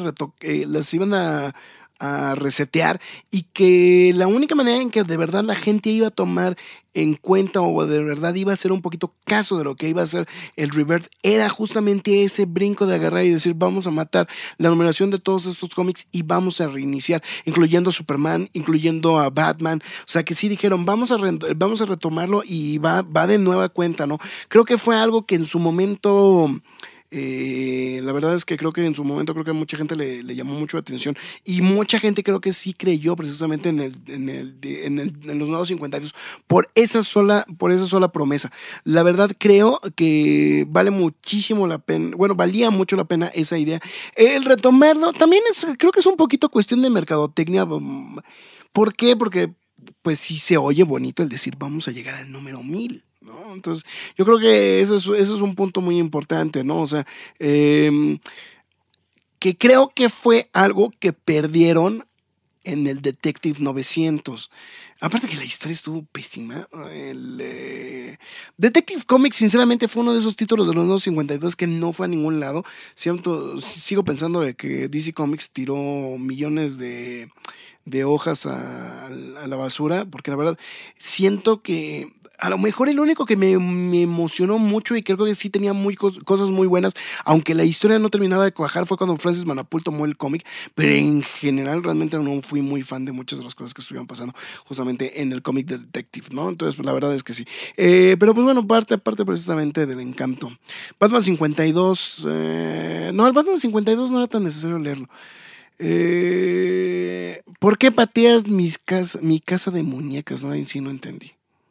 a resetear y que la única manera en que de verdad la gente iba a tomar en cuenta o de verdad iba a hacer un poquito caso de lo que iba a ser el Rebirth era justamente ese brinco de agarrar y decir vamos a matar la numeración de todos estos cómics y vamos a reiniciar, incluyendo a Superman, incluyendo a Batman, o sea que sí dijeron vamos a retomarlo y va de nueva cuenta, ¿no? Creo que fue algo que en su momento... la verdad es que creo que en su momento creo que a mucha gente le llamó mucho la atención y mucha gente creo que sí creyó precisamente en los nuevos 52 por esa sola promesa. La verdad creo que vale muchísimo la pena, bueno, valía mucho la pena esa idea. El retomarlo también creo que es un poquito cuestión de mercadotecnia. ¿Por qué? Porque pues sí se oye bonito el decir vamos a llegar al número 1000. ¿No? Entonces, yo creo que eso es un punto muy importante, ¿no? O sea, que creo que fue algo que perdieron en el Detective 900. Aparte que la historia estuvo pésima. Detective Comics, sinceramente, fue uno de esos títulos de los nuevos 52 que no fue a ningún lado. Sigo pensando de que DC Comics tiró millones de hojas a la basura, porque la verdad siento que a lo mejor el único que me emocionó mucho y creo que sí tenía cosas muy buenas, aunque la historia no terminaba de cuajar, fue cuando Francis Manapul tomó el cómic, pero en general realmente no fui muy fan de muchas de las cosas que estuvieron pasando justamente en el cómic de Detective, ¿no? Entonces pues, la verdad es que sí. Pero pues bueno, parte precisamente del encanto. Batman 52, no, el Batman 52 no era tan necesario leerlo. ¿Por qué pateas mi casa de muñecas? No, ahí sí no entendí.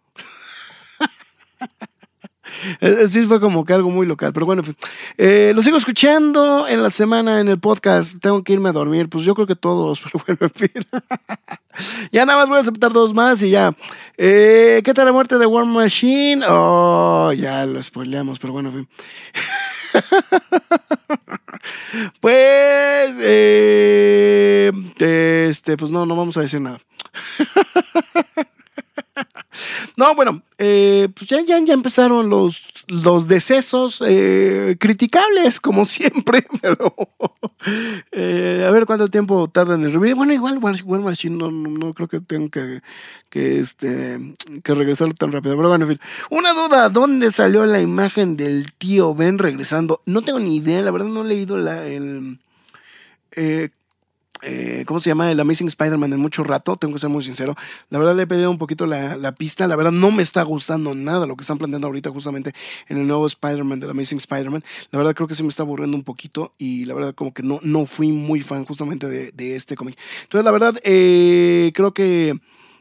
Sí, fue como que algo muy local, pero bueno, lo sigo escuchando en la semana en el podcast. Tengo que irme a dormir, pues yo creo que todos, pero bueno, en fin. Ya nada más voy a aceptar 2 más y ya. ¿Qué tal la muerte de War Machine? Oh, ya lo spoileamos, pero bueno, en fin. Pues, pues no vamos a decir nada. No, bueno, pues ya empezaron los decesos criticables, como siempre, pero a ver cuánto tiempo tarda en el review. Bueno, igual War Machine no creo que tengo que regresarlo tan rápido, pero bueno, en fin. Una duda, ¿dónde salió la imagen del tío Ben regresando? No tengo ni idea, la verdad no he leído ¿cómo se llama? El Amazing Spider-Man en mucho rato, tengo que ser muy sincero. La verdad le he pedido un poquito la pista, la verdad no me está gustando nada lo que están planteando ahorita justamente en el nuevo Spider-Man, del Amazing Spider-Man. La verdad creo que se me está aburriendo un poquito y la verdad como que no fui muy fan justamente de este cómic. Entonces la verdad creo que...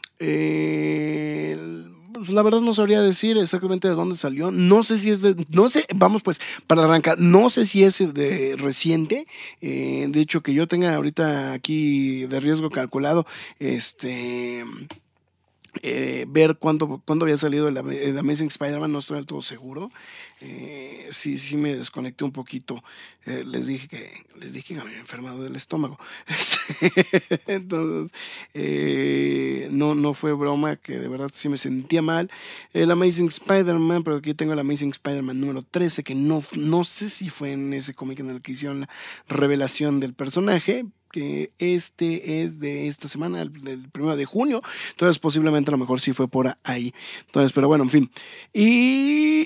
pues la verdad no sabría decir exactamente de dónde salió. No sé si es vamos pues, para arrancar, no sé si es de reciente. De hecho, que yo tenga ahorita aquí de riesgo calculado, ver cuándo había salido el Amazing Spider-Man, no estoy del todo seguro. Sí me desconecté un poquito. Les dije que me había enfermado del estómago. Entonces, no fue broma, que de verdad sí me sentía mal. El Amazing Spider-Man, pero aquí tengo el Amazing Spider-Man número 13, que no sé si fue en ese cómic en el que hicieron la revelación del personaje. que este es de esta semana, del 1 de junio, entonces posiblemente a lo mejor sí fue por ahí. Entonces, pero bueno, en fin. Y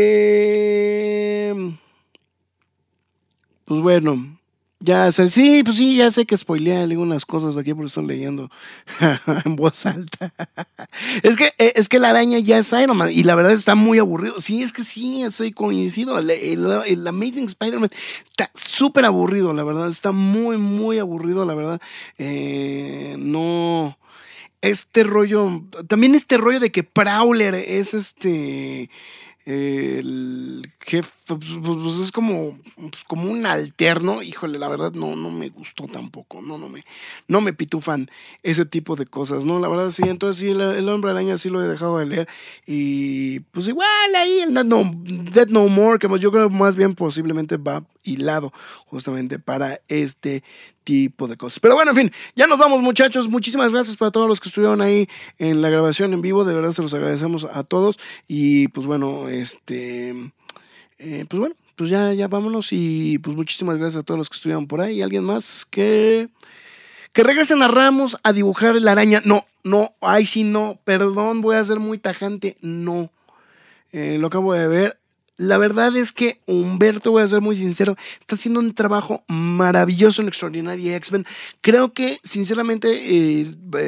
pues bueno, ya sé, sí, pues sí, ya sé que spoileé algunas cosas aquí, por eso estoy leyendo en voz alta. Es que la araña ya es Iron Man y la verdad está muy aburrido. Sí, es que sí, estoy coincido. El Amazing Spider-Man está súper aburrido, la verdad, está muy, muy aburrido, la verdad. No, también este rollo de que Prowler es el jefe, pues es como un alterno. Híjole, la verdad no me gustó tampoco, no me pitufan ese tipo de cosas, ¿no? La verdad sí, entonces sí, el Hombre Araña sí lo he dejado de leer y pues igual ahí el Death No More, que yo creo más bien posiblemente va hilado justamente para este tipo de cosas. Pero bueno, en fin, ya nos vamos, muchachos. Muchísimas gracias para todos los que estuvieron ahí en la grabación en vivo, de verdad se los agradecemos a todos y pues bueno, pues bueno, pues ya vámonos y pues muchísimas gracias a todos los que estuvieron por ahí. ¿Alguien más que regresen a Ramos a dibujar la araña? No, ay sí, no, perdón, voy a ser muy tajante, no, lo acabo de ver. La verdad es que Humberto, voy a ser muy sincero, está haciendo un trabajo maravilloso en Extraordinary X-Men. Creo que, sinceramente,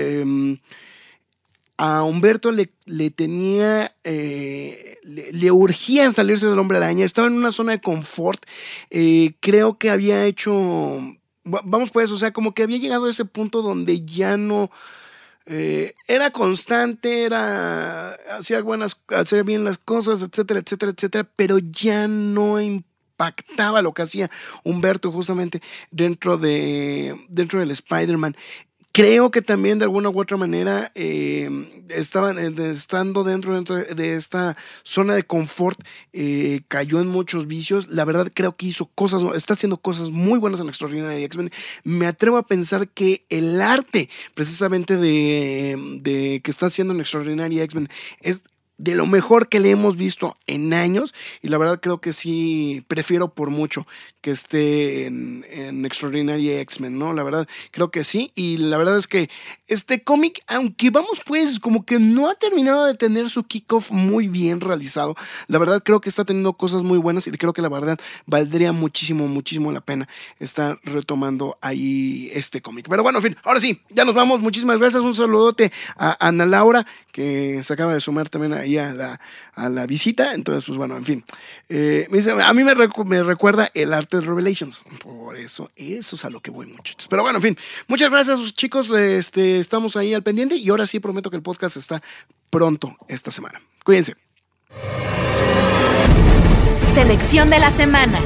a Humberto le tenía, le urgía en salirse del Hombre Araña. Estaba en una zona de confort. Creo que había hecho, vamos pues, o sea, como que había llegado a ese punto donde ya no... era constante, hacía bien las cosas, etcétera, etcétera, etcétera, pero ya no impactaba lo que hacía Humberto justamente dentro del Spider-Man. Creo que también de alguna u otra manera estando dentro de esta zona de confort, cayó en muchos vicios. La verdad creo que está haciendo cosas muy buenas en Extraordinary X-Men. Me atrevo a pensar que el arte precisamente de que está haciendo en Extraordinary X-Men es de lo mejor que le hemos visto en años, y la verdad creo que sí prefiero por mucho que esté en Extraordinary X-Men, ¿no? La verdad creo que sí, y la verdad es que este cómic, aunque vamos pues como que no ha terminado de tener su kickoff muy bien realizado, la verdad creo que está teniendo cosas muy buenas y creo que la verdad valdría muchísimo, muchísimo la pena estar retomando ahí este cómic. Pero bueno, en fin, ahora sí, ya nos vamos, muchísimas gracias, un saludote a Ana Laura, que se acaba de sumar también ahí a la visita. Entonces pues bueno, en fin, me dice, a mí me recuerda el arte de Revelations, por eso es a lo que voy, muchachos. Pero bueno, en fin, muchas gracias, chicos, estamos ahí al pendiente y ahora sí prometo que el podcast está pronto esta semana. Cuídense. Selección de la semana.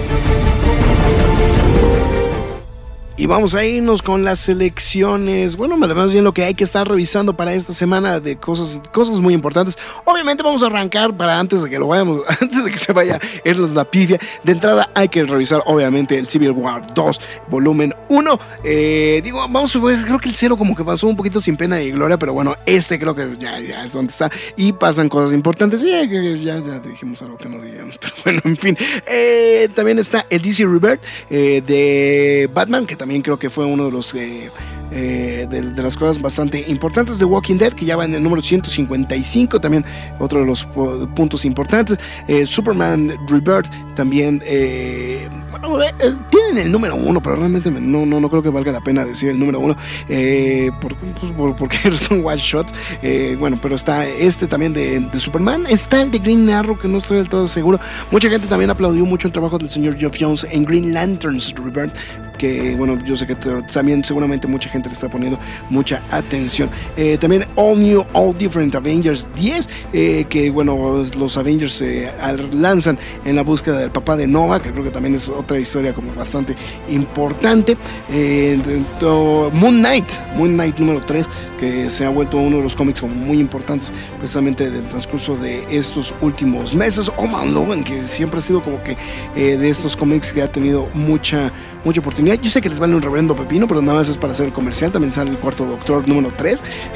Y vamos a irnos con las selecciones. Bueno, más bien lo que hay que estar revisando para esta semana de cosas muy importantes. Obviamente vamos a arrancar antes de que se vaya la pifia. De entrada hay que revisar obviamente el Civil War 2, volumen 1. Vamos, creo que el 0 como que pasó un poquito sin pena y gloria, pero bueno, creo que ya es donde está. Y pasan cosas importantes. Ya dijimos algo que no digamos, pero bueno, en fin. También está el DC Rebirth de Batman, que también creo que fue uno de los de las cosas bastante importantes. de Walking Dead, que ya va en el número 155, también otro de los puntos importantes. Superman Rebirth también, tienen el número 1, pero realmente no creo que valga la pena decir el número 1, porque son one shots. Bueno, pero está también de Superman, está el de Green Arrow, que no estoy del todo seguro. Mucha gente también aplaudió mucho el trabajo del señor Geoff Jones en Green Lanterns Rebirth, que bueno, yo sé que también seguramente mucha gente le está poniendo mucha atención. También All New, All Different Avengers 10, que bueno, los Avengers se lanzan en la búsqueda del papá de Nova, que creo que también es otra historia como bastante importante. Moon Knight número 3, que se ha vuelto uno de los cómics como muy importantes precisamente del transcurso de estos últimos meses. Man Logan, que siempre ha sido como que de estos cómics que ha tenido mucha oportunidad. Yo sé que les vale un reverendo pepino, pero nada más es para hacer el comercial. También sale el Cuarto Doctor número 3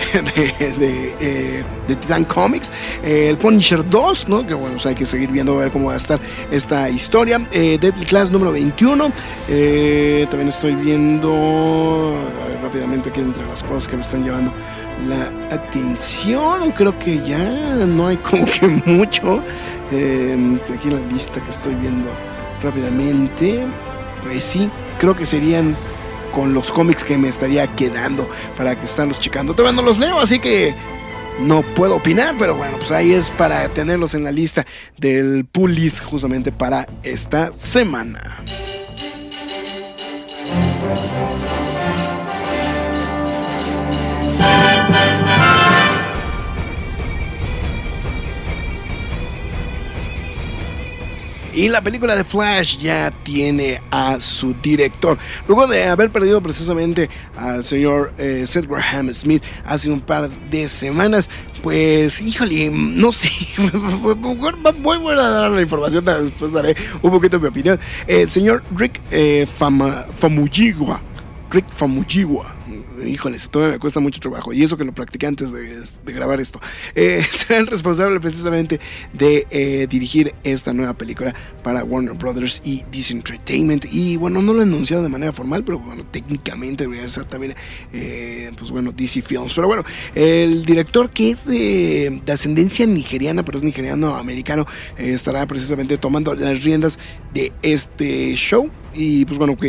de Titan Comics. El Punisher 2, ¿no? Que bueno, pues hay que seguir viendo a ver cómo va a estar esta historia. Deadly Class número 21. También estoy viendo rápidamente aquí entre las cosas que me están llevando la atención. Creo que ya no hay como que mucho. Aquí en la lista que estoy viendo rápidamente, pues sí, creo que serían con los cómics que me estaría quedando para que estarlos checando. Todavía no los leo, así que no puedo opinar, pero bueno, pues ahí es para tenerlos en la lista del pull list justamente para esta semana. Y la película de Flash ya tiene a su director. Luego de haber perdido precisamente al señor Seth Graham Smith hace un par de semanas, pues, híjole, no sé, voy a dar la información, después daré un poquito de mi opinión. El señor Rick Famuyiwa. Híjoles, todavía me cuesta mucho trabajo, y eso que lo practiqué antes de grabar esto. Será el responsable precisamente de dirigir esta nueva película para Warner Brothers y DC Entertainment. Y bueno, no lo he anunciado de manera formal, pero bueno, técnicamente debería ser también pues bueno, DC Films. Pero bueno, el director, que es de ascendencia nigeriana, pero es nigeriano-americano, estará precisamente tomando las riendas de este show. Y pues bueno,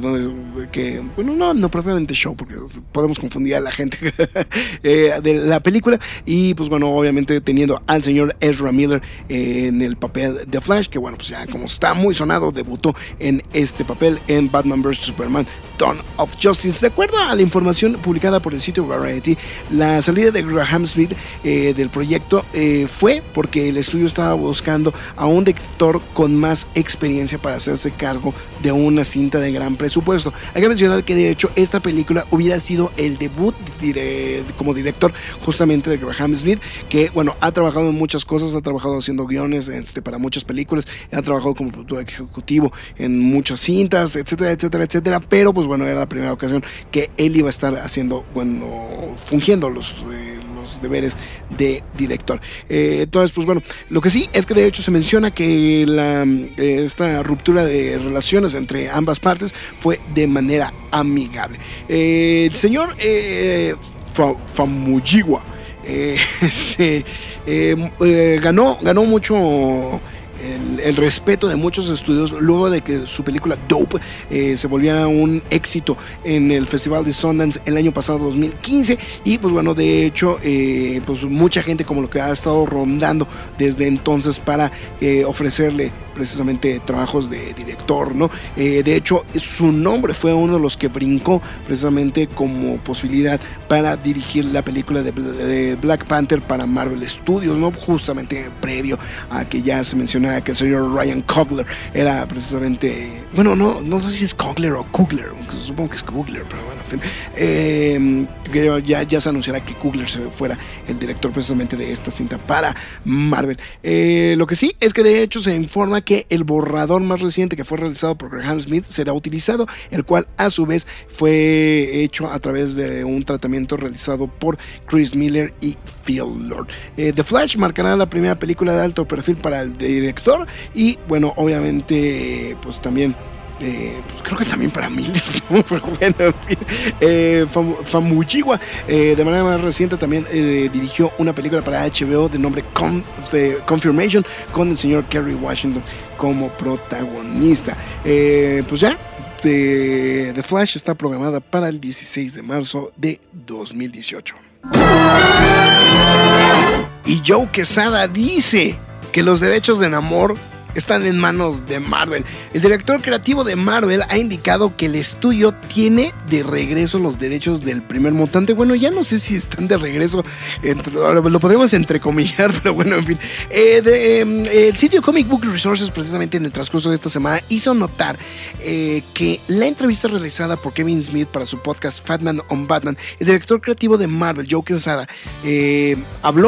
no propiamente show, porque podemos confundir a la gente de la película. Y pues bueno, obviamente teniendo al señor Ezra Miller en el papel de Flash, que bueno, pues ya como está muy sonado, debutó en este papel en Batman vs Superman Dawn of Justice. De acuerdo a la información publicada por el sitio Variety, la salida de Graham Smith del proyecto fue porque el estudio estaba buscando a un director con más experiencia para hacerse cargo de una cinta de gran presupuesto. Hay que mencionar que de hecho esta película hubiera sido el debut como director justamente de Graham Smith, que bueno, ha trabajado en muchas cosas, ha trabajado haciendo guiones para muchas películas, ha trabajado como productor ejecutivo en muchas cintas, etcétera, etcétera, etcétera, pero pues bueno, era la primera ocasión que él iba a estar haciendo, bueno, fungiendo los deberes de director. Entonces, pues bueno, lo que sí es que de hecho se menciona que esta ruptura de relaciones entre ambas partes fue de manera amigable. El señor Famuyiwa ganó mucho el respeto de muchos estudios luego de que su película Dope se volviera un éxito en el Festival de Sundance el año pasado, 2015, y pues bueno, de hecho pues mucha gente como lo que ha estado rondando desde entonces para ofrecerle precisamente trabajos de director, ¿no? De hecho, su nombre fue uno de los que brincó precisamente como posibilidad para dirigir la película de Black Panther para Marvel Studios, ¿no? Justamente previo a que ya se mencionaba que el señor Ryan Coogler era precisamente, bueno, no sé si es Coogler o Coogler, supongo que es Coogler, pero bueno, en fin, ya se anunciará que Coogler fuera el director precisamente de esta cinta para Marvel. Lo que sí es que de hecho se informa que el borrador más reciente que fue realizado por Graham Smith será utilizado, el cual a su vez fue hecho a través de un tratamiento realizado por Chris Miller y Phil Lord. The Flash marcará la primera película de alto perfil para el director y bueno, obviamente pues también pues creo que también para Miller, ¿no? Pero bueno, en fin, Famuyiwa de manera más reciente también dirigió una película para HBO de nombre Confirmation, con el señor Kerry Washington como protagonista. Pues ya The Flash está programada para el 16 de marzo de 2018. Y Joe Quesada dice que los derechos de Namor están en manos de Marvel. El director creativo de Marvel ha indicado que el estudio tiene de regreso los derechos del primer mutante. Bueno, ya no sé si están de regreso, lo podemos entrecomillar, pero bueno, en fin. El sitio Comic Book Resources, precisamente en el transcurso de esta semana, hizo notar que la entrevista realizada por Kevin Smith para su podcast Fat Man on Batman, el director creativo de Marvel, Joe Quesada, habló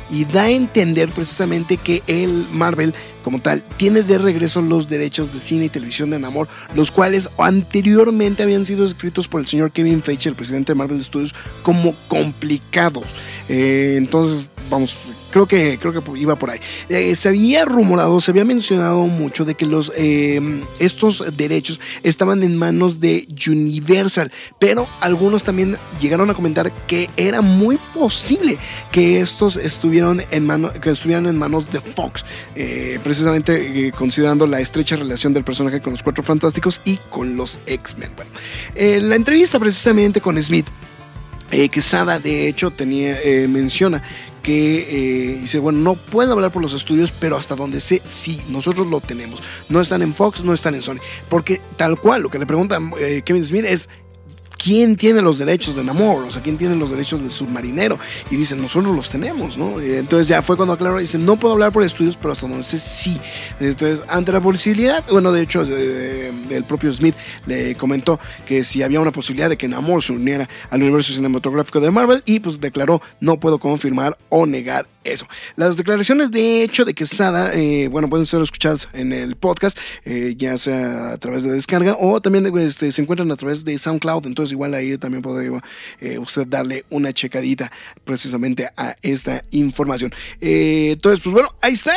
y da a entender precisamente que el Marvel como tal tiene de regreso los derechos de cine y televisión de Namor, los cuales anteriormente habían sido escritos por el señor Kevin Feige, el presidente de Marvel Studios, como complicados. Entonces, vamos, creo que iba por ahí. Se había rumorado, se había mencionado mucho de que estos derechos estaban en manos de Universal, pero algunos también llegaron a comentar que era muy posible que estos estuvieran en manos de Fox, precisamente considerando la estrecha relación del personaje con los Cuatro Fantásticos y con los X-Men. Bueno, la entrevista precisamente con Smith, Quesada de hecho menciona que dice, bueno, no puedo hablar por los estudios, pero hasta donde sé, sí, nosotros lo tenemos. No están en Fox, no están en Sony, porque tal cual lo que le pregunta Kevin Smith es: ¿quién tiene los derechos de Namor? O sea, ¿quién tiene los derechos del Submarinero? Y dicen, nosotros los tenemos, ¿no? Entonces ya fue cuando aclaró, dice, no puedo hablar por estudios, pero hasta donde sé, sí. Entonces, ante la posibilidad, bueno, de hecho, el propio Smith le comentó que si había una posibilidad de que Namor se uniera al universo cinematográfico de Marvel, y pues declaró, no puedo confirmar o negar eso. Las declaraciones, de hecho, de Quesada, bueno, pueden ser escuchadas en el podcast, ya sea a través de descarga o también se encuentran a través de SoundCloud. Entonces igual ahí también podría usted darle una checadita precisamente a esta información. Entonces, pues bueno, ahí está.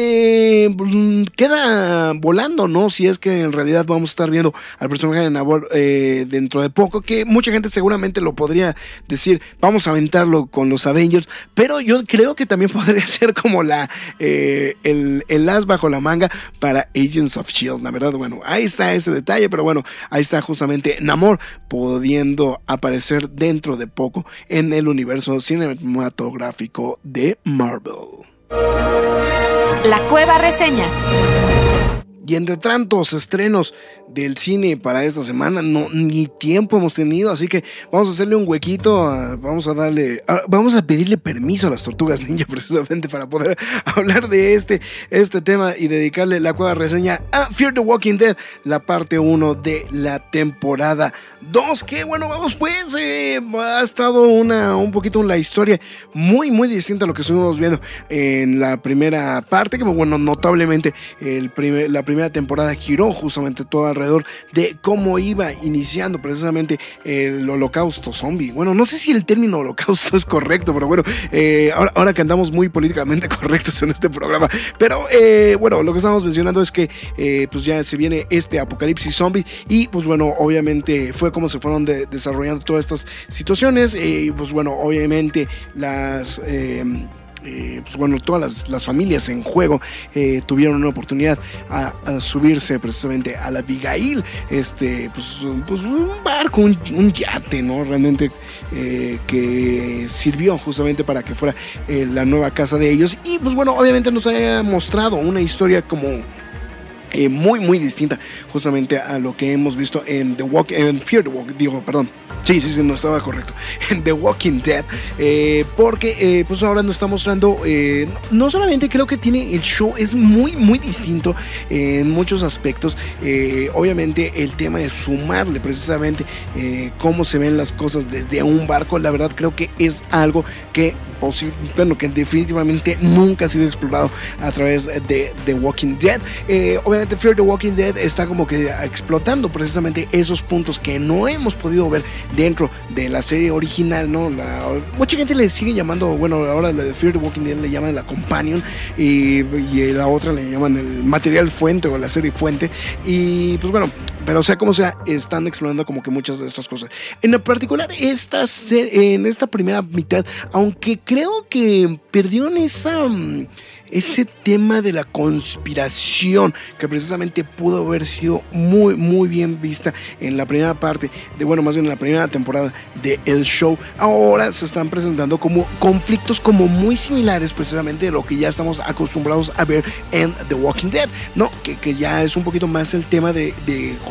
Queda volando, ¿no? Si es que en realidad vamos a estar viendo al personaje de Namor dentro de poco, que mucha gente seguramente lo podría decir, vamos a aventarlo con los Avengers, pero yo creo que también podría ser como el as bajo la manga para Agents of S.H.I.E.L.D. La verdad, bueno, ahí está ese detalle, pero bueno, ahí está justamente Namor pudiendo aparecer dentro de poco en el universo cinematográfico de Marvel. La Cueva Reseña. Y entre tantos estrenos del cine para esta semana, ni tiempo hemos tenido, así que vamos a hacerle un huequito, vamos a pedirle permiso a las Tortugas Ninja precisamente para poder hablar de este tema y dedicarle la Cueva Reseña a Fear the Walking Dead, la parte 1 de la temporada 2, que bueno, vamos pues, ha estado un poquito la historia muy muy distinta a lo que estuvimos viendo en la primera parte, que bueno, notablemente la primera temporada giró justamente todo alrededor de cómo iba iniciando precisamente el holocausto zombie. Bueno, no sé si el término holocausto es correcto, pero bueno, ahora que andamos muy políticamente correctos en este programa, pero bueno, lo que estamos mencionando es que pues ya se viene este apocalipsis zombie y pues bueno, obviamente fue como se fueron desarrollando todas estas situaciones y pues bueno, obviamente pues bueno, todas las familias en juego tuvieron una oportunidad a subirse precisamente a la Abigail, pues un barco, un yate, ¿no? Realmente que sirvió justamente para que fuera la nueva casa de ellos y pues bueno, obviamente nos haya mostrado una historia como muy muy distinta justamente a lo que hemos visto en Fear the Walking, sí, no estaba correcto, en The Walking Dead, porque pues ahora nos está mostrando, no solamente creo que el show es muy muy distinto en muchos aspectos, obviamente el tema de sumarle precisamente cómo se ven las cosas desde un barco, la verdad creo que es algo que definitivamente nunca ha sido explorado a través de The Walking Dead. Obviamente Fear the Walking Dead está como que explotando precisamente esos puntos que no hemos podido ver dentro de la serie original, ¿no? Mucha gente le sigue llamando, bueno, ahora la de Fear the Walking Dead le llaman la Companion y la otra le llaman el material fuente o la serie fuente y pues bueno, pero sea como sea, están explorando como que muchas de estas cosas. En particular, en esta primera mitad, aunque creo que perdieron ese tema de la conspiración que precisamente pudo haber sido muy muy bien vista en la primera parte más bien en la primera temporada de el show, ahora se están presentando como conflictos como muy similares precisamente de lo que ya estamos acostumbrados a ver en The Walking Dead, ¿no? Que ya es un poquito más el tema de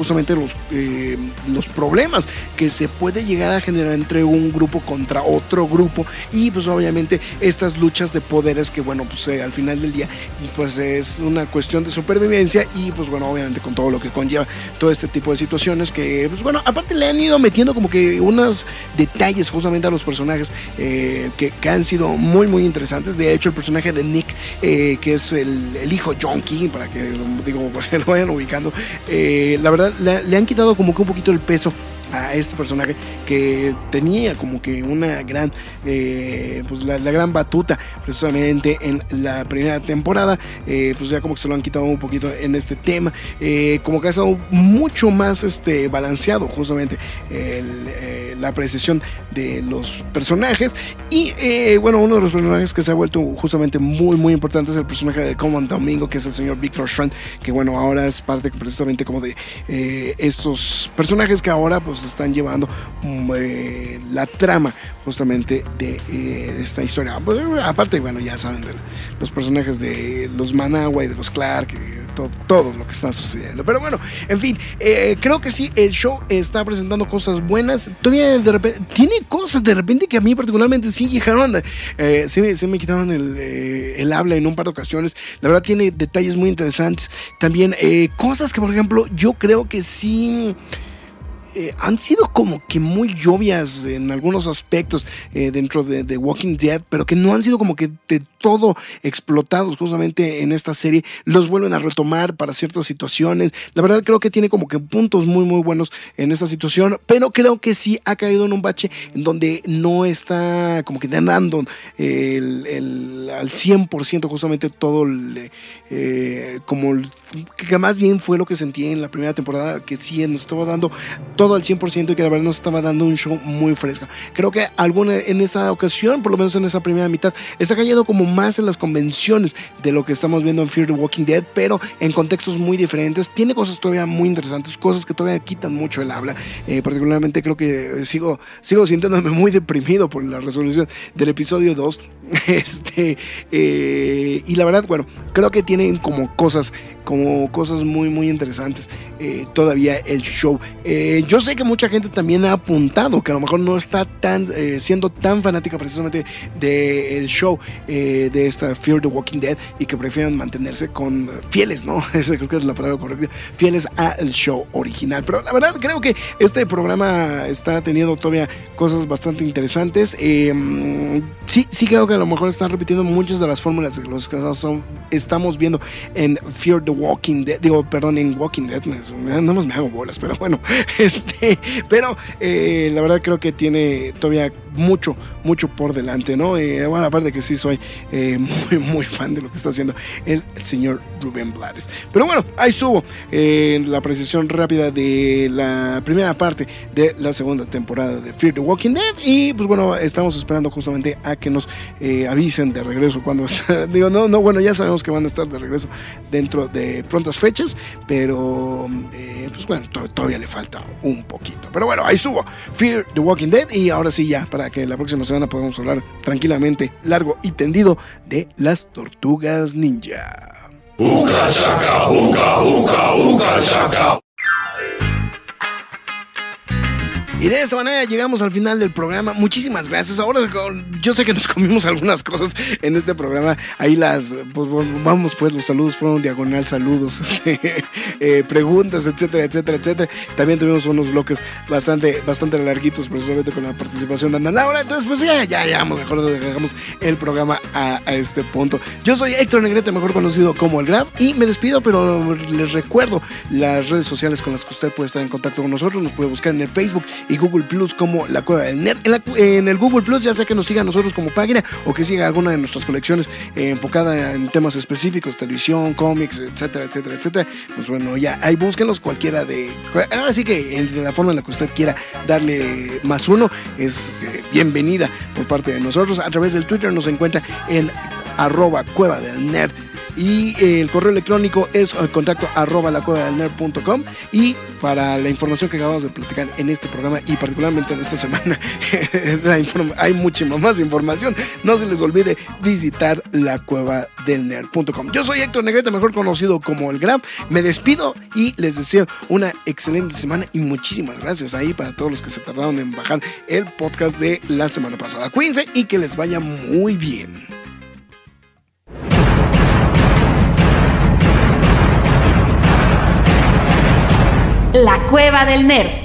justamente los problemas que se puede llegar a generar entre un grupo contra otro grupo, y pues obviamente estas luchas de poderes que bueno, pues al final del día pues es una cuestión de supervivencia, y pues bueno, obviamente con todo lo que conlleva todo este tipo de situaciones que pues bueno, aparte le han ido metiendo como que unos detalles justamente a los personajes que han sido muy muy interesantes. De hecho, el personaje de Nick, que es el hijo Junkie, para que lo vayan ubicando, la verdad le han quitado como que un poquito el peso a este personaje que tenía como que una gran pues la gran batuta precisamente en la primera temporada. Pues ya como que se lo han quitado un poquito en este tema, como que ha estado mucho más balanceado justamente la apreciación de los personajes. Y bueno, uno de los personajes que se ha vuelto justamente muy muy importante es el personaje de Common Domingo, que es el señor Victor Strand, que bueno, ahora es parte precisamente como de estos personajes que ahora pues están llevando la trama justamente de esta historia. Pues, aparte, bueno, ya saben de los personajes de los Managua y de los Clark, todo lo que está sucediendo. Pero bueno, en fin, creo que sí, el show está presentando cosas buenas. Todavía de repente tiene cosas de repente que a mí particularmente sí llegaron, sí me quitaron el habla en un par de ocasiones. La verdad tiene detalles muy interesantes. También cosas que, por ejemplo, yo creo que sí han sido como que muy obvias en algunos aspectos dentro de The Walking Dead, pero que no han sido como que de todo explotados justamente en esta serie. Los vuelven a retomar para ciertas situaciones. La verdad creo que tiene como que puntos muy muy buenos en esta situación, pero creo que sí ha caído en un bache en donde no está como que dando al 100% justamente todo como que más bien fue lo que sentí en la primera temporada, que sí nos estaba dando todo al 100% y que la verdad nos estaba dando un show muy fresco. Creo que en esta ocasión, por lo menos en esa primera mitad, está cayendo como más en las convenciones de lo que estamos viendo en Fear the Walking Dead, pero en contextos muy diferentes. Tiene cosas todavía muy interesantes, cosas que todavía quitan mucho el habla. Particularmente creo que sigo sintiéndome muy deprimido por la resolución del episodio 2. Y la verdad, bueno, creo que tienen como cosas muy muy interesantes todavía el show. Yo sé que mucha gente también ha apuntado que a lo mejor no está siendo tan fanática precisamente del show de esta Fear the Walking Dead, y que prefieren mantenerse fieles, ¿no? Esa creo que es la palabra correcta, fieles al show original. Pero la verdad creo que este programa está teniendo todavía cosas bastante interesantes. Sí creo que a lo mejor están repitiendo muchas de las fórmulas de los que estamos viendo en Fear the Walking Dead, en Walking Dead, nada más me hago bolas, pero bueno, pero la verdad creo que tiene todavía mucho por delante, ¿no? Bueno, aparte que sí soy muy muy fan de lo que está haciendo el señor Rubén Blades. Pero bueno, ahí estuvo la apreciación rápida de la primera parte de la segunda temporada de Fear the Walking Dead, y pues bueno, estamos esperando justamente a que nos avisen de regreso cuando bueno, ya sabemos que van a estar de regreso dentro de prontas fechas, pero pues bueno, todavía le falta un poquito. Pero bueno, ahí estuvo Fear the Walking Dead, y ahora sí, ya para que la próxima semana podamos hablar tranquilamente, largo y tendido, de las Tortugas Ninja. Uka shaka, uka shaka. Y de esta manera llegamos al final del programa. Muchísimas gracias. Ahora yo sé que nos comimos algunas cosas en este programa. Ahí pues vamos, pues los saludos fueron diagonal saludos, preguntas, etcétera. También tuvimos unos bloques bastante larguitos, precisamente con la participación de Ana Laura. Entonces pues ya mejor dejamos el programa a este punto. Yo soy Héctor Negrete, mejor conocido como el Graf, y me despido, pero les recuerdo las redes sociales con las que usted puede estar en contacto con nosotros. Nos puede buscar en el Facebook y Google Plus como La Cueva del Nerd. En el Google Plus, ya sea que nos siga a nosotros como página o que siga alguna de nuestras colecciones enfocada en temas específicos, televisión, cómics, etcétera. Pues bueno, ya ahí búsquenlos, cualquiera ahora sí que en la forma en la que usted quiera darle +1 es bienvenida por parte de nosotros. A través del Twitter nos encuentra en @Cueva del Nerd. y el correo electrónico es contacto@lacuevadelnerd.com. Y para la información que acabamos de platicar en este programa y particularmente en esta semana, hay mucha más información. No se les olvide visitar lacuevadelnerd.com. Yo soy Héctor Negrete, mejor conocido como el Graf. Me despido y les deseo una excelente semana y muchísimas gracias ahí para todos los que se tardaron en bajar el podcast de la semana pasada. Cuídense y que les vaya muy bien. La Cueva del Nerd.